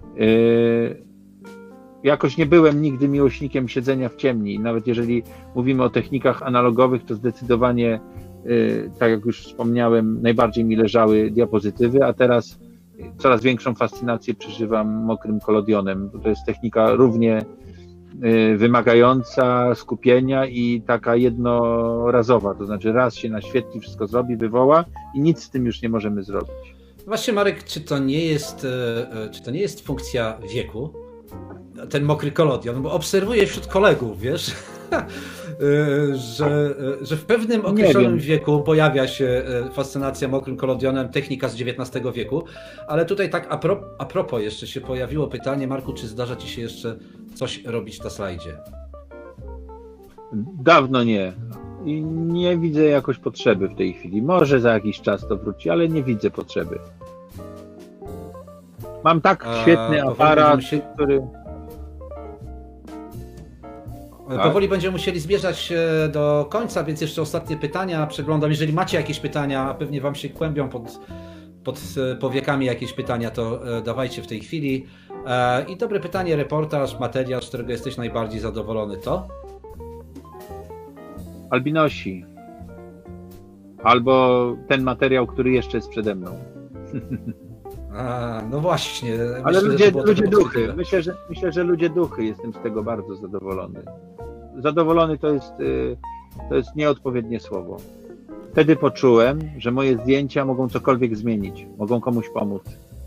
Jakoś nie byłem nigdy miłośnikiem siedzenia w ciemni, nawet jeżeli mówimy o technikach analogowych, to zdecydowanie Tak jak już wspomniałem, najbardziej mi leżały diapozytywy, a teraz coraz większą fascynację przeżywam mokrym kolodionem. To jest technika równie wymagająca skupienia i taka jednorazowa, to znaczy raz się naświetli, wszystko zrobi, wywoła i nic z tym już nie możemy zrobić. Właśnie, Marek, czy to nie jest funkcja wieku, ten mokry kolodion, bo obserwuję wśród kolegów, wiesz, że w pewnym określonym wieku pojawia się fascynacja mokrym kolodionem, technika z XIX wieku, ale tutaj tak a propos jeszcze się pojawiło pytanie, Marku, czy zdarza ci się jeszcze coś robić na slajdzie? Dawno nie. I nie widzę jakoś potrzeby w tej chwili. Może za jakiś czas to wróci, ale nie widzę potrzeby. Mam tak świetny aparat, który... Powoli będziemy musieli zbierzać się do końca, więc jeszcze ostatnie pytania przeglądam. Jeżeli macie jakieś pytania, a pewnie wam się kłębią pod powiekami jakieś pytania, to dawajcie w tej chwili. I dobre pytanie, reportaż, materiał, z którego jesteś najbardziej zadowolony, to? Albinosi. Albo ten materiał, który jeszcze jest przede mną. No właśnie. Ale ludzie duchy. Myślę, że ludzie duchy. Jestem z tego bardzo zadowolony. Zadowolony to jest nieodpowiednie słowo. Wtedy poczułem, że moje zdjęcia mogą cokolwiek zmienić. Mogą komuś pomóc.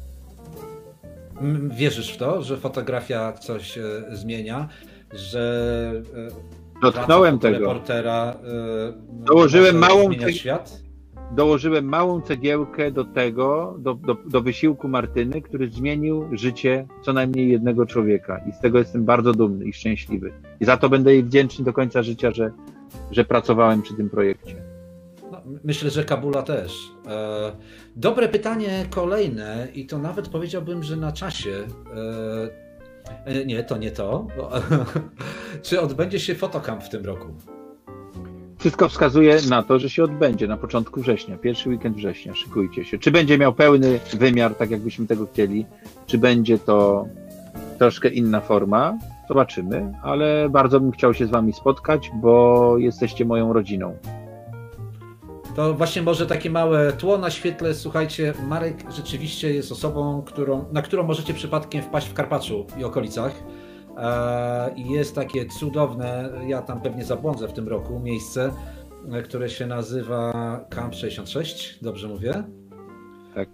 Wierzysz w to, że fotografia coś zmienia? Że dotknąłem tego. Reportera dołożyłem małą świat? Dołożyłem małą cegiełkę do tego, do wysiłku Martyny, który zmienił życie co najmniej jednego człowieka. I z tego jestem bardzo dumny i szczęśliwy. I za to będę jej wdzięczny do końca życia, że pracowałem przy tym projekcie. No, myślę, że Kabula też. Dobre pytanie kolejne i to nawet powiedziałbym, że na czasie. Nie, to nie to. Czy odbędzie się Photocamp w tym roku? Wszystko wskazuje na to, że się odbędzie na początku września, pierwszy weekend września, szykujcie się. Czy będzie miał pełny wymiar, tak jakbyśmy tego chcieli, czy będzie to troszkę inna forma, zobaczymy, ale bardzo bym chciał się z wami spotkać, bo jesteście moją rodziną. To właśnie może takie małe tło na świetle. Słuchajcie, Marek rzeczywiście jest osobą, na którą możecie przypadkiem wpaść w Karpaczu i okolicach. I jest takie cudowne, ja tam pewnie zabłądzę w tym roku, miejsce, które się nazywa Camp 66, dobrze mówię? Tak.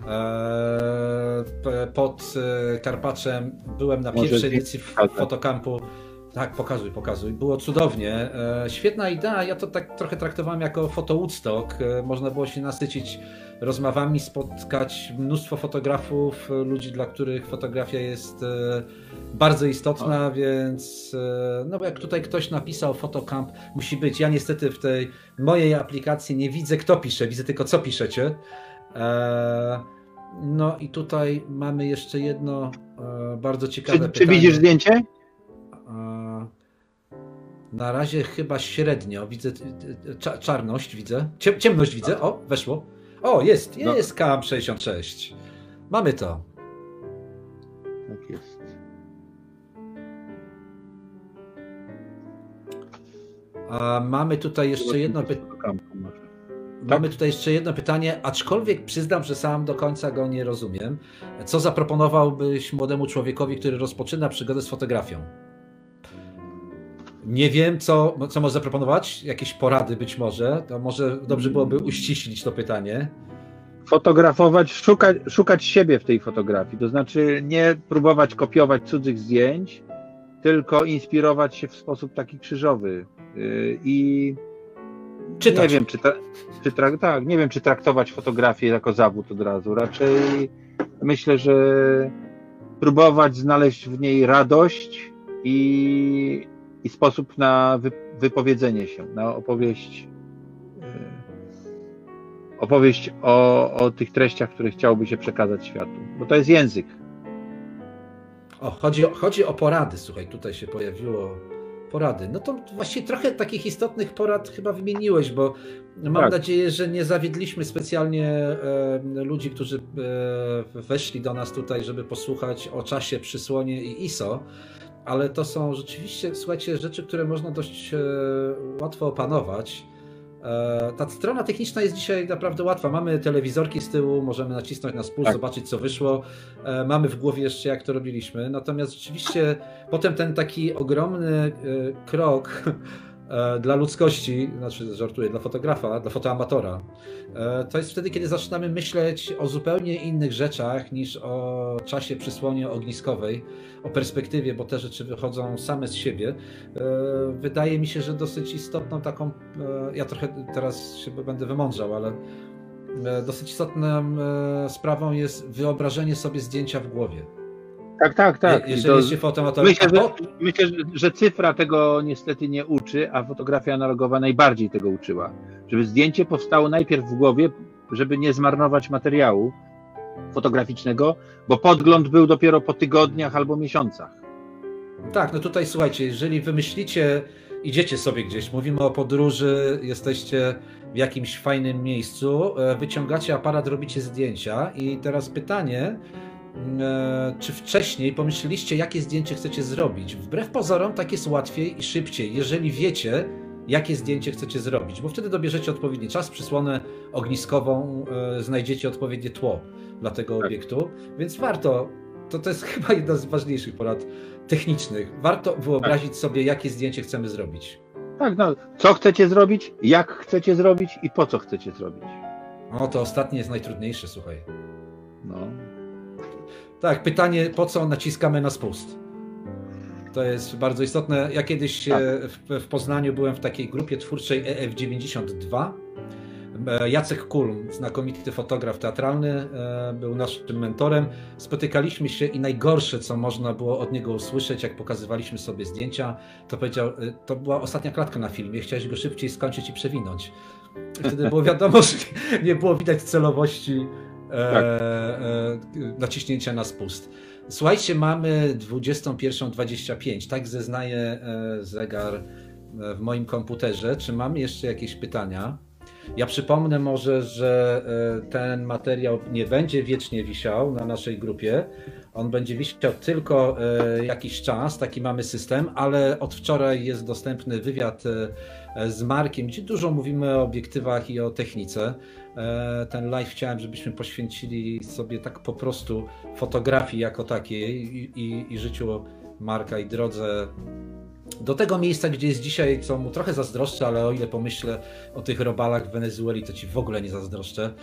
Pod Karpaczem byłem na pierwszej edycji Photocampu. Tak, pokazuj. Było cudownie. Świetna idea, ja to tak trochę traktowałem jako foto Woodstock. Można było się nasycić rozmowami, spotkać mnóstwo fotografów, ludzi, dla których fotografia jest bardzo istotna, więc no bo jak tutaj ktoś napisał Photocamp, musi być. Ja niestety w tej mojej aplikacji nie widzę, kto pisze, widzę tylko, co piszecie. No i tutaj mamy jeszcze jedno bardzo ciekawe pytanie. Czy widzisz zdjęcie? Na razie chyba średnio. Widzę czarność, widzę. Ciemność widzę. O, weszło. O, jest Camp 66. Mamy to. Tak jest. Mamy tutaj jeszcze jedno pytanie, aczkolwiek przyznam, że sam do końca go nie rozumiem. Co zaproponowałbyś młodemu człowiekowi, który rozpoczyna przygodę z fotografią? Nie wiem, co może zaproponować. Jakieś porady być może. To może dobrze byłoby uściślić to pytanie. Fotografować, szukać siebie w tej fotografii. To znaczy nie próbować kopiować cudzych zdjęć, tylko inspirować się w sposób taki krzyżowy. I czytać. Nie wiem, czy traktować fotografię jako zawód od razu. Raczej myślę, że próbować znaleźć w niej radość i sposób na wypowiedzenie się, na opowieść o tych treściach, które chciałoby się przekazać światu, bo to jest język. Chodzi o porady, słuchaj, tutaj się pojawiło porady. No to właściwie trochę takich istotnych porad chyba wymieniłeś, bo mam nadzieję, że nie zawiedliśmy specjalnie ludzi, którzy weszli do nas tutaj, żeby posłuchać o czasie, przysłonie i ISO. Ale to są rzeczywiście, słuchajcie, rzeczy, które można dość łatwo opanować. Ta strona techniczna jest dzisiaj naprawdę łatwa. Mamy telewizorki z tyłu, możemy nacisnąć na spust, zobaczyć co wyszło. Mamy w głowie jeszcze jak to robiliśmy. Natomiast rzeczywiście potem ten taki ogromny krok dla ludzkości, znaczy żartuję, dla fotografa, dla fotoamatora, to jest wtedy, kiedy zaczynamy myśleć o zupełnie innych rzeczach niż o czasie przysłonie ogniskowej, o perspektywie, bo te rzeczy wychodzą same z siebie. Wydaje mi się, że dosyć istotną taką, ja trochę teraz się będę wymądrzał, ale dosyć istotną sprawą jest wyobrażenie sobie zdjęcia w głowie. Tak. Jeżeli jest się fotoamatorem. Myślę, że cyfra tego niestety nie uczy, a fotografia analogowa najbardziej tego uczyła. Żeby zdjęcie powstało najpierw w głowie, żeby nie zmarnować materiału fotograficznego, bo podgląd był dopiero po tygodniach albo miesiącach. Tak, no tutaj słuchajcie, jeżeli wymyślicie, idziecie sobie gdzieś, mówimy o podróży, jesteście w jakimś fajnym miejscu, wyciągacie aparat, robicie zdjęcia i teraz pytanie, czy wcześniej pomyśleliście, jakie zdjęcie chcecie zrobić? Wbrew pozorom tak jest łatwiej i szybciej, jeżeli wiecie, jakie zdjęcie chcecie zrobić, bo wtedy dobierzecie odpowiedni czas, przysłonę ogniskową, znajdziecie odpowiednie tło dla tego obiektu, więc warto, to jest chyba jedna z ważniejszych porad technicznych, warto wyobrazić sobie, jakie zdjęcie chcemy zrobić. Tak, no, co chcecie zrobić, jak chcecie zrobić i po co chcecie zrobić. No to ostatnie jest najtrudniejsze, słuchaj. No. Tak, pytanie, po co naciskamy na spust? To jest bardzo istotne. Ja kiedyś w Poznaniu byłem w takiej grupie twórczej EF92. Jacek Kulm, znakomity fotograf teatralny, był naszym mentorem. Spotykaliśmy się i najgorsze, co można było od niego usłyszeć, jak pokazywaliśmy sobie zdjęcia, to powiedział, to była ostatnia klatka na filmie, chciałeś go szybciej skończyć i przewinąć. I wtedy było wiadomo, że nie było widać celowości naciśnięcia na spust. Słuchajcie, mamy 21:25, tak zeznaje zegar w moim komputerze. Czy mamy jeszcze jakieś pytania? Ja przypomnę może, że ten materiał nie będzie wiecznie wisiał na naszej grupie. On będzie wisiał tylko jakiś czas, taki mamy system, ale od wczoraj jest dostępny wywiad z Markiem, gdzie dużo mówimy o obiektywach i o technice. Ten live chciałem, żebyśmy poświęcili sobie tak po prostu fotografii jako takiej i życiu Marka i drodze do tego miejsca, gdzie jest dzisiaj, co mu trochę zazdroszczę, ale o ile pomyślę o tych robalach w Wenezueli, to ci w ogóle nie zazdroszczę.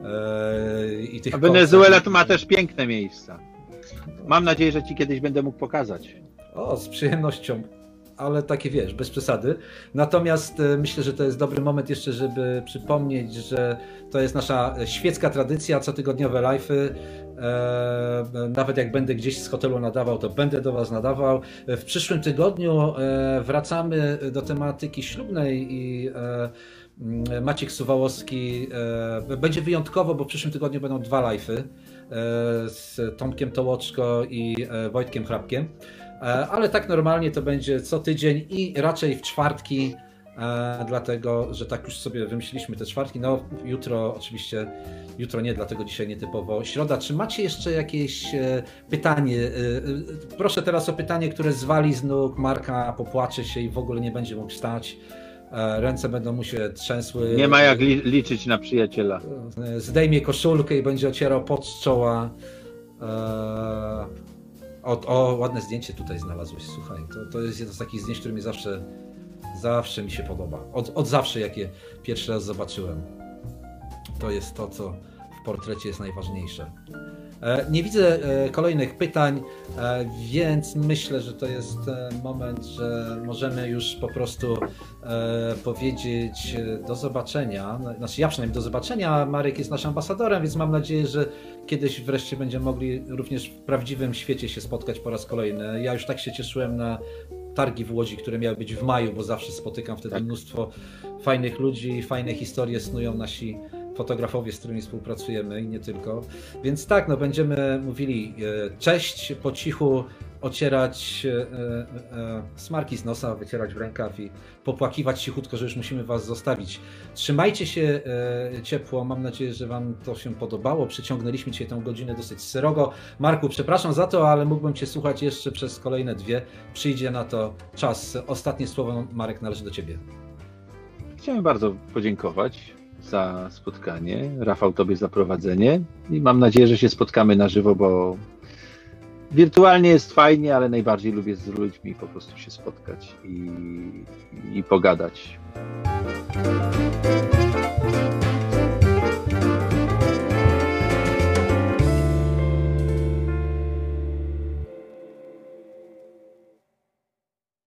A Wenezuela to ma też piękne miejsca. Mam nadzieję, że ci kiedyś będę mógł pokazać. O, z przyjemnością, ale takie wiesz, bez przesady. Natomiast myślę, że to jest dobry moment jeszcze, żeby przypomnieć, że to jest nasza świecka tradycja, cotygodniowe live'y. Nawet jak będę gdzieś z hotelu nadawał, to będę do Was nadawał. W przyszłym tygodniu wracamy do tematyki ślubnej i Maciek Suwałowski będzie wyjątkowo, bo w przyszłym tygodniu będą 2 live'y z Tomkiem Tołoczko i Wojtkiem Hrabkiem. Ale tak normalnie to będzie co tydzień i raczej w czwartki, dlatego, że tak już sobie wymyśliliśmy te czwartki. No jutro oczywiście, jutro nie, dlatego dzisiaj nietypowo środa. Czy macie jeszcze jakieś pytanie? Proszę teraz o pytanie, które zwali z nóg Marka, popłacze się i w ogóle nie będzie mógł wstać. Ręce będą mu się trzęsły. Nie ma jak liczyć na przyjaciela. Zdejmie koszulkę i będzie ocierał pot z czoła. O, ładne zdjęcie tutaj znalazłeś, słuchaj. To jest jedno z takich zdjęć, które mi zawsze mi się podoba. Od zawsze, jak je pierwszy raz zobaczyłem. To jest to, co w portrecie jest najważniejsze. Nie widzę kolejnych pytań, więc myślę, że to jest moment, że możemy już po prostu powiedzieć do zobaczenia. Znaczy ja przynajmniej do zobaczenia. Marek jest naszym ambasadorem, więc mam nadzieję, że kiedyś wreszcie będziemy mogli również w prawdziwym świecie się spotkać po raz kolejny. Ja już tak się cieszyłem na targi w Łodzi, które miały być w maju, bo zawsze spotykam wtedy mnóstwo fajnych ludzi, fajne historie snują nasi fotografowie, z którymi współpracujemy i nie tylko. Więc tak, no będziemy mówili cześć, po cichu ocierać smarki z nosa, wycierać w rękaw i popłakiwać cichutko, że już musimy Was zostawić. Trzymajcie się ciepło, mam nadzieję, że Wam to się podobało. Przyciągnęliśmy Cię tę godzinę dosyć srogo. Marku, przepraszam za to, ale mógłbym Cię słuchać jeszcze przez kolejne 2. Przyjdzie na to czas. Ostatnie słowo, Marek, należy do Ciebie. Chciałem bardzo podziękować za spotkanie. Rafał, tobie za prowadzenie i mam nadzieję, że się spotkamy na żywo, bo wirtualnie jest fajnie, ale najbardziej lubię z ludźmi po prostu się spotkać i pogadać.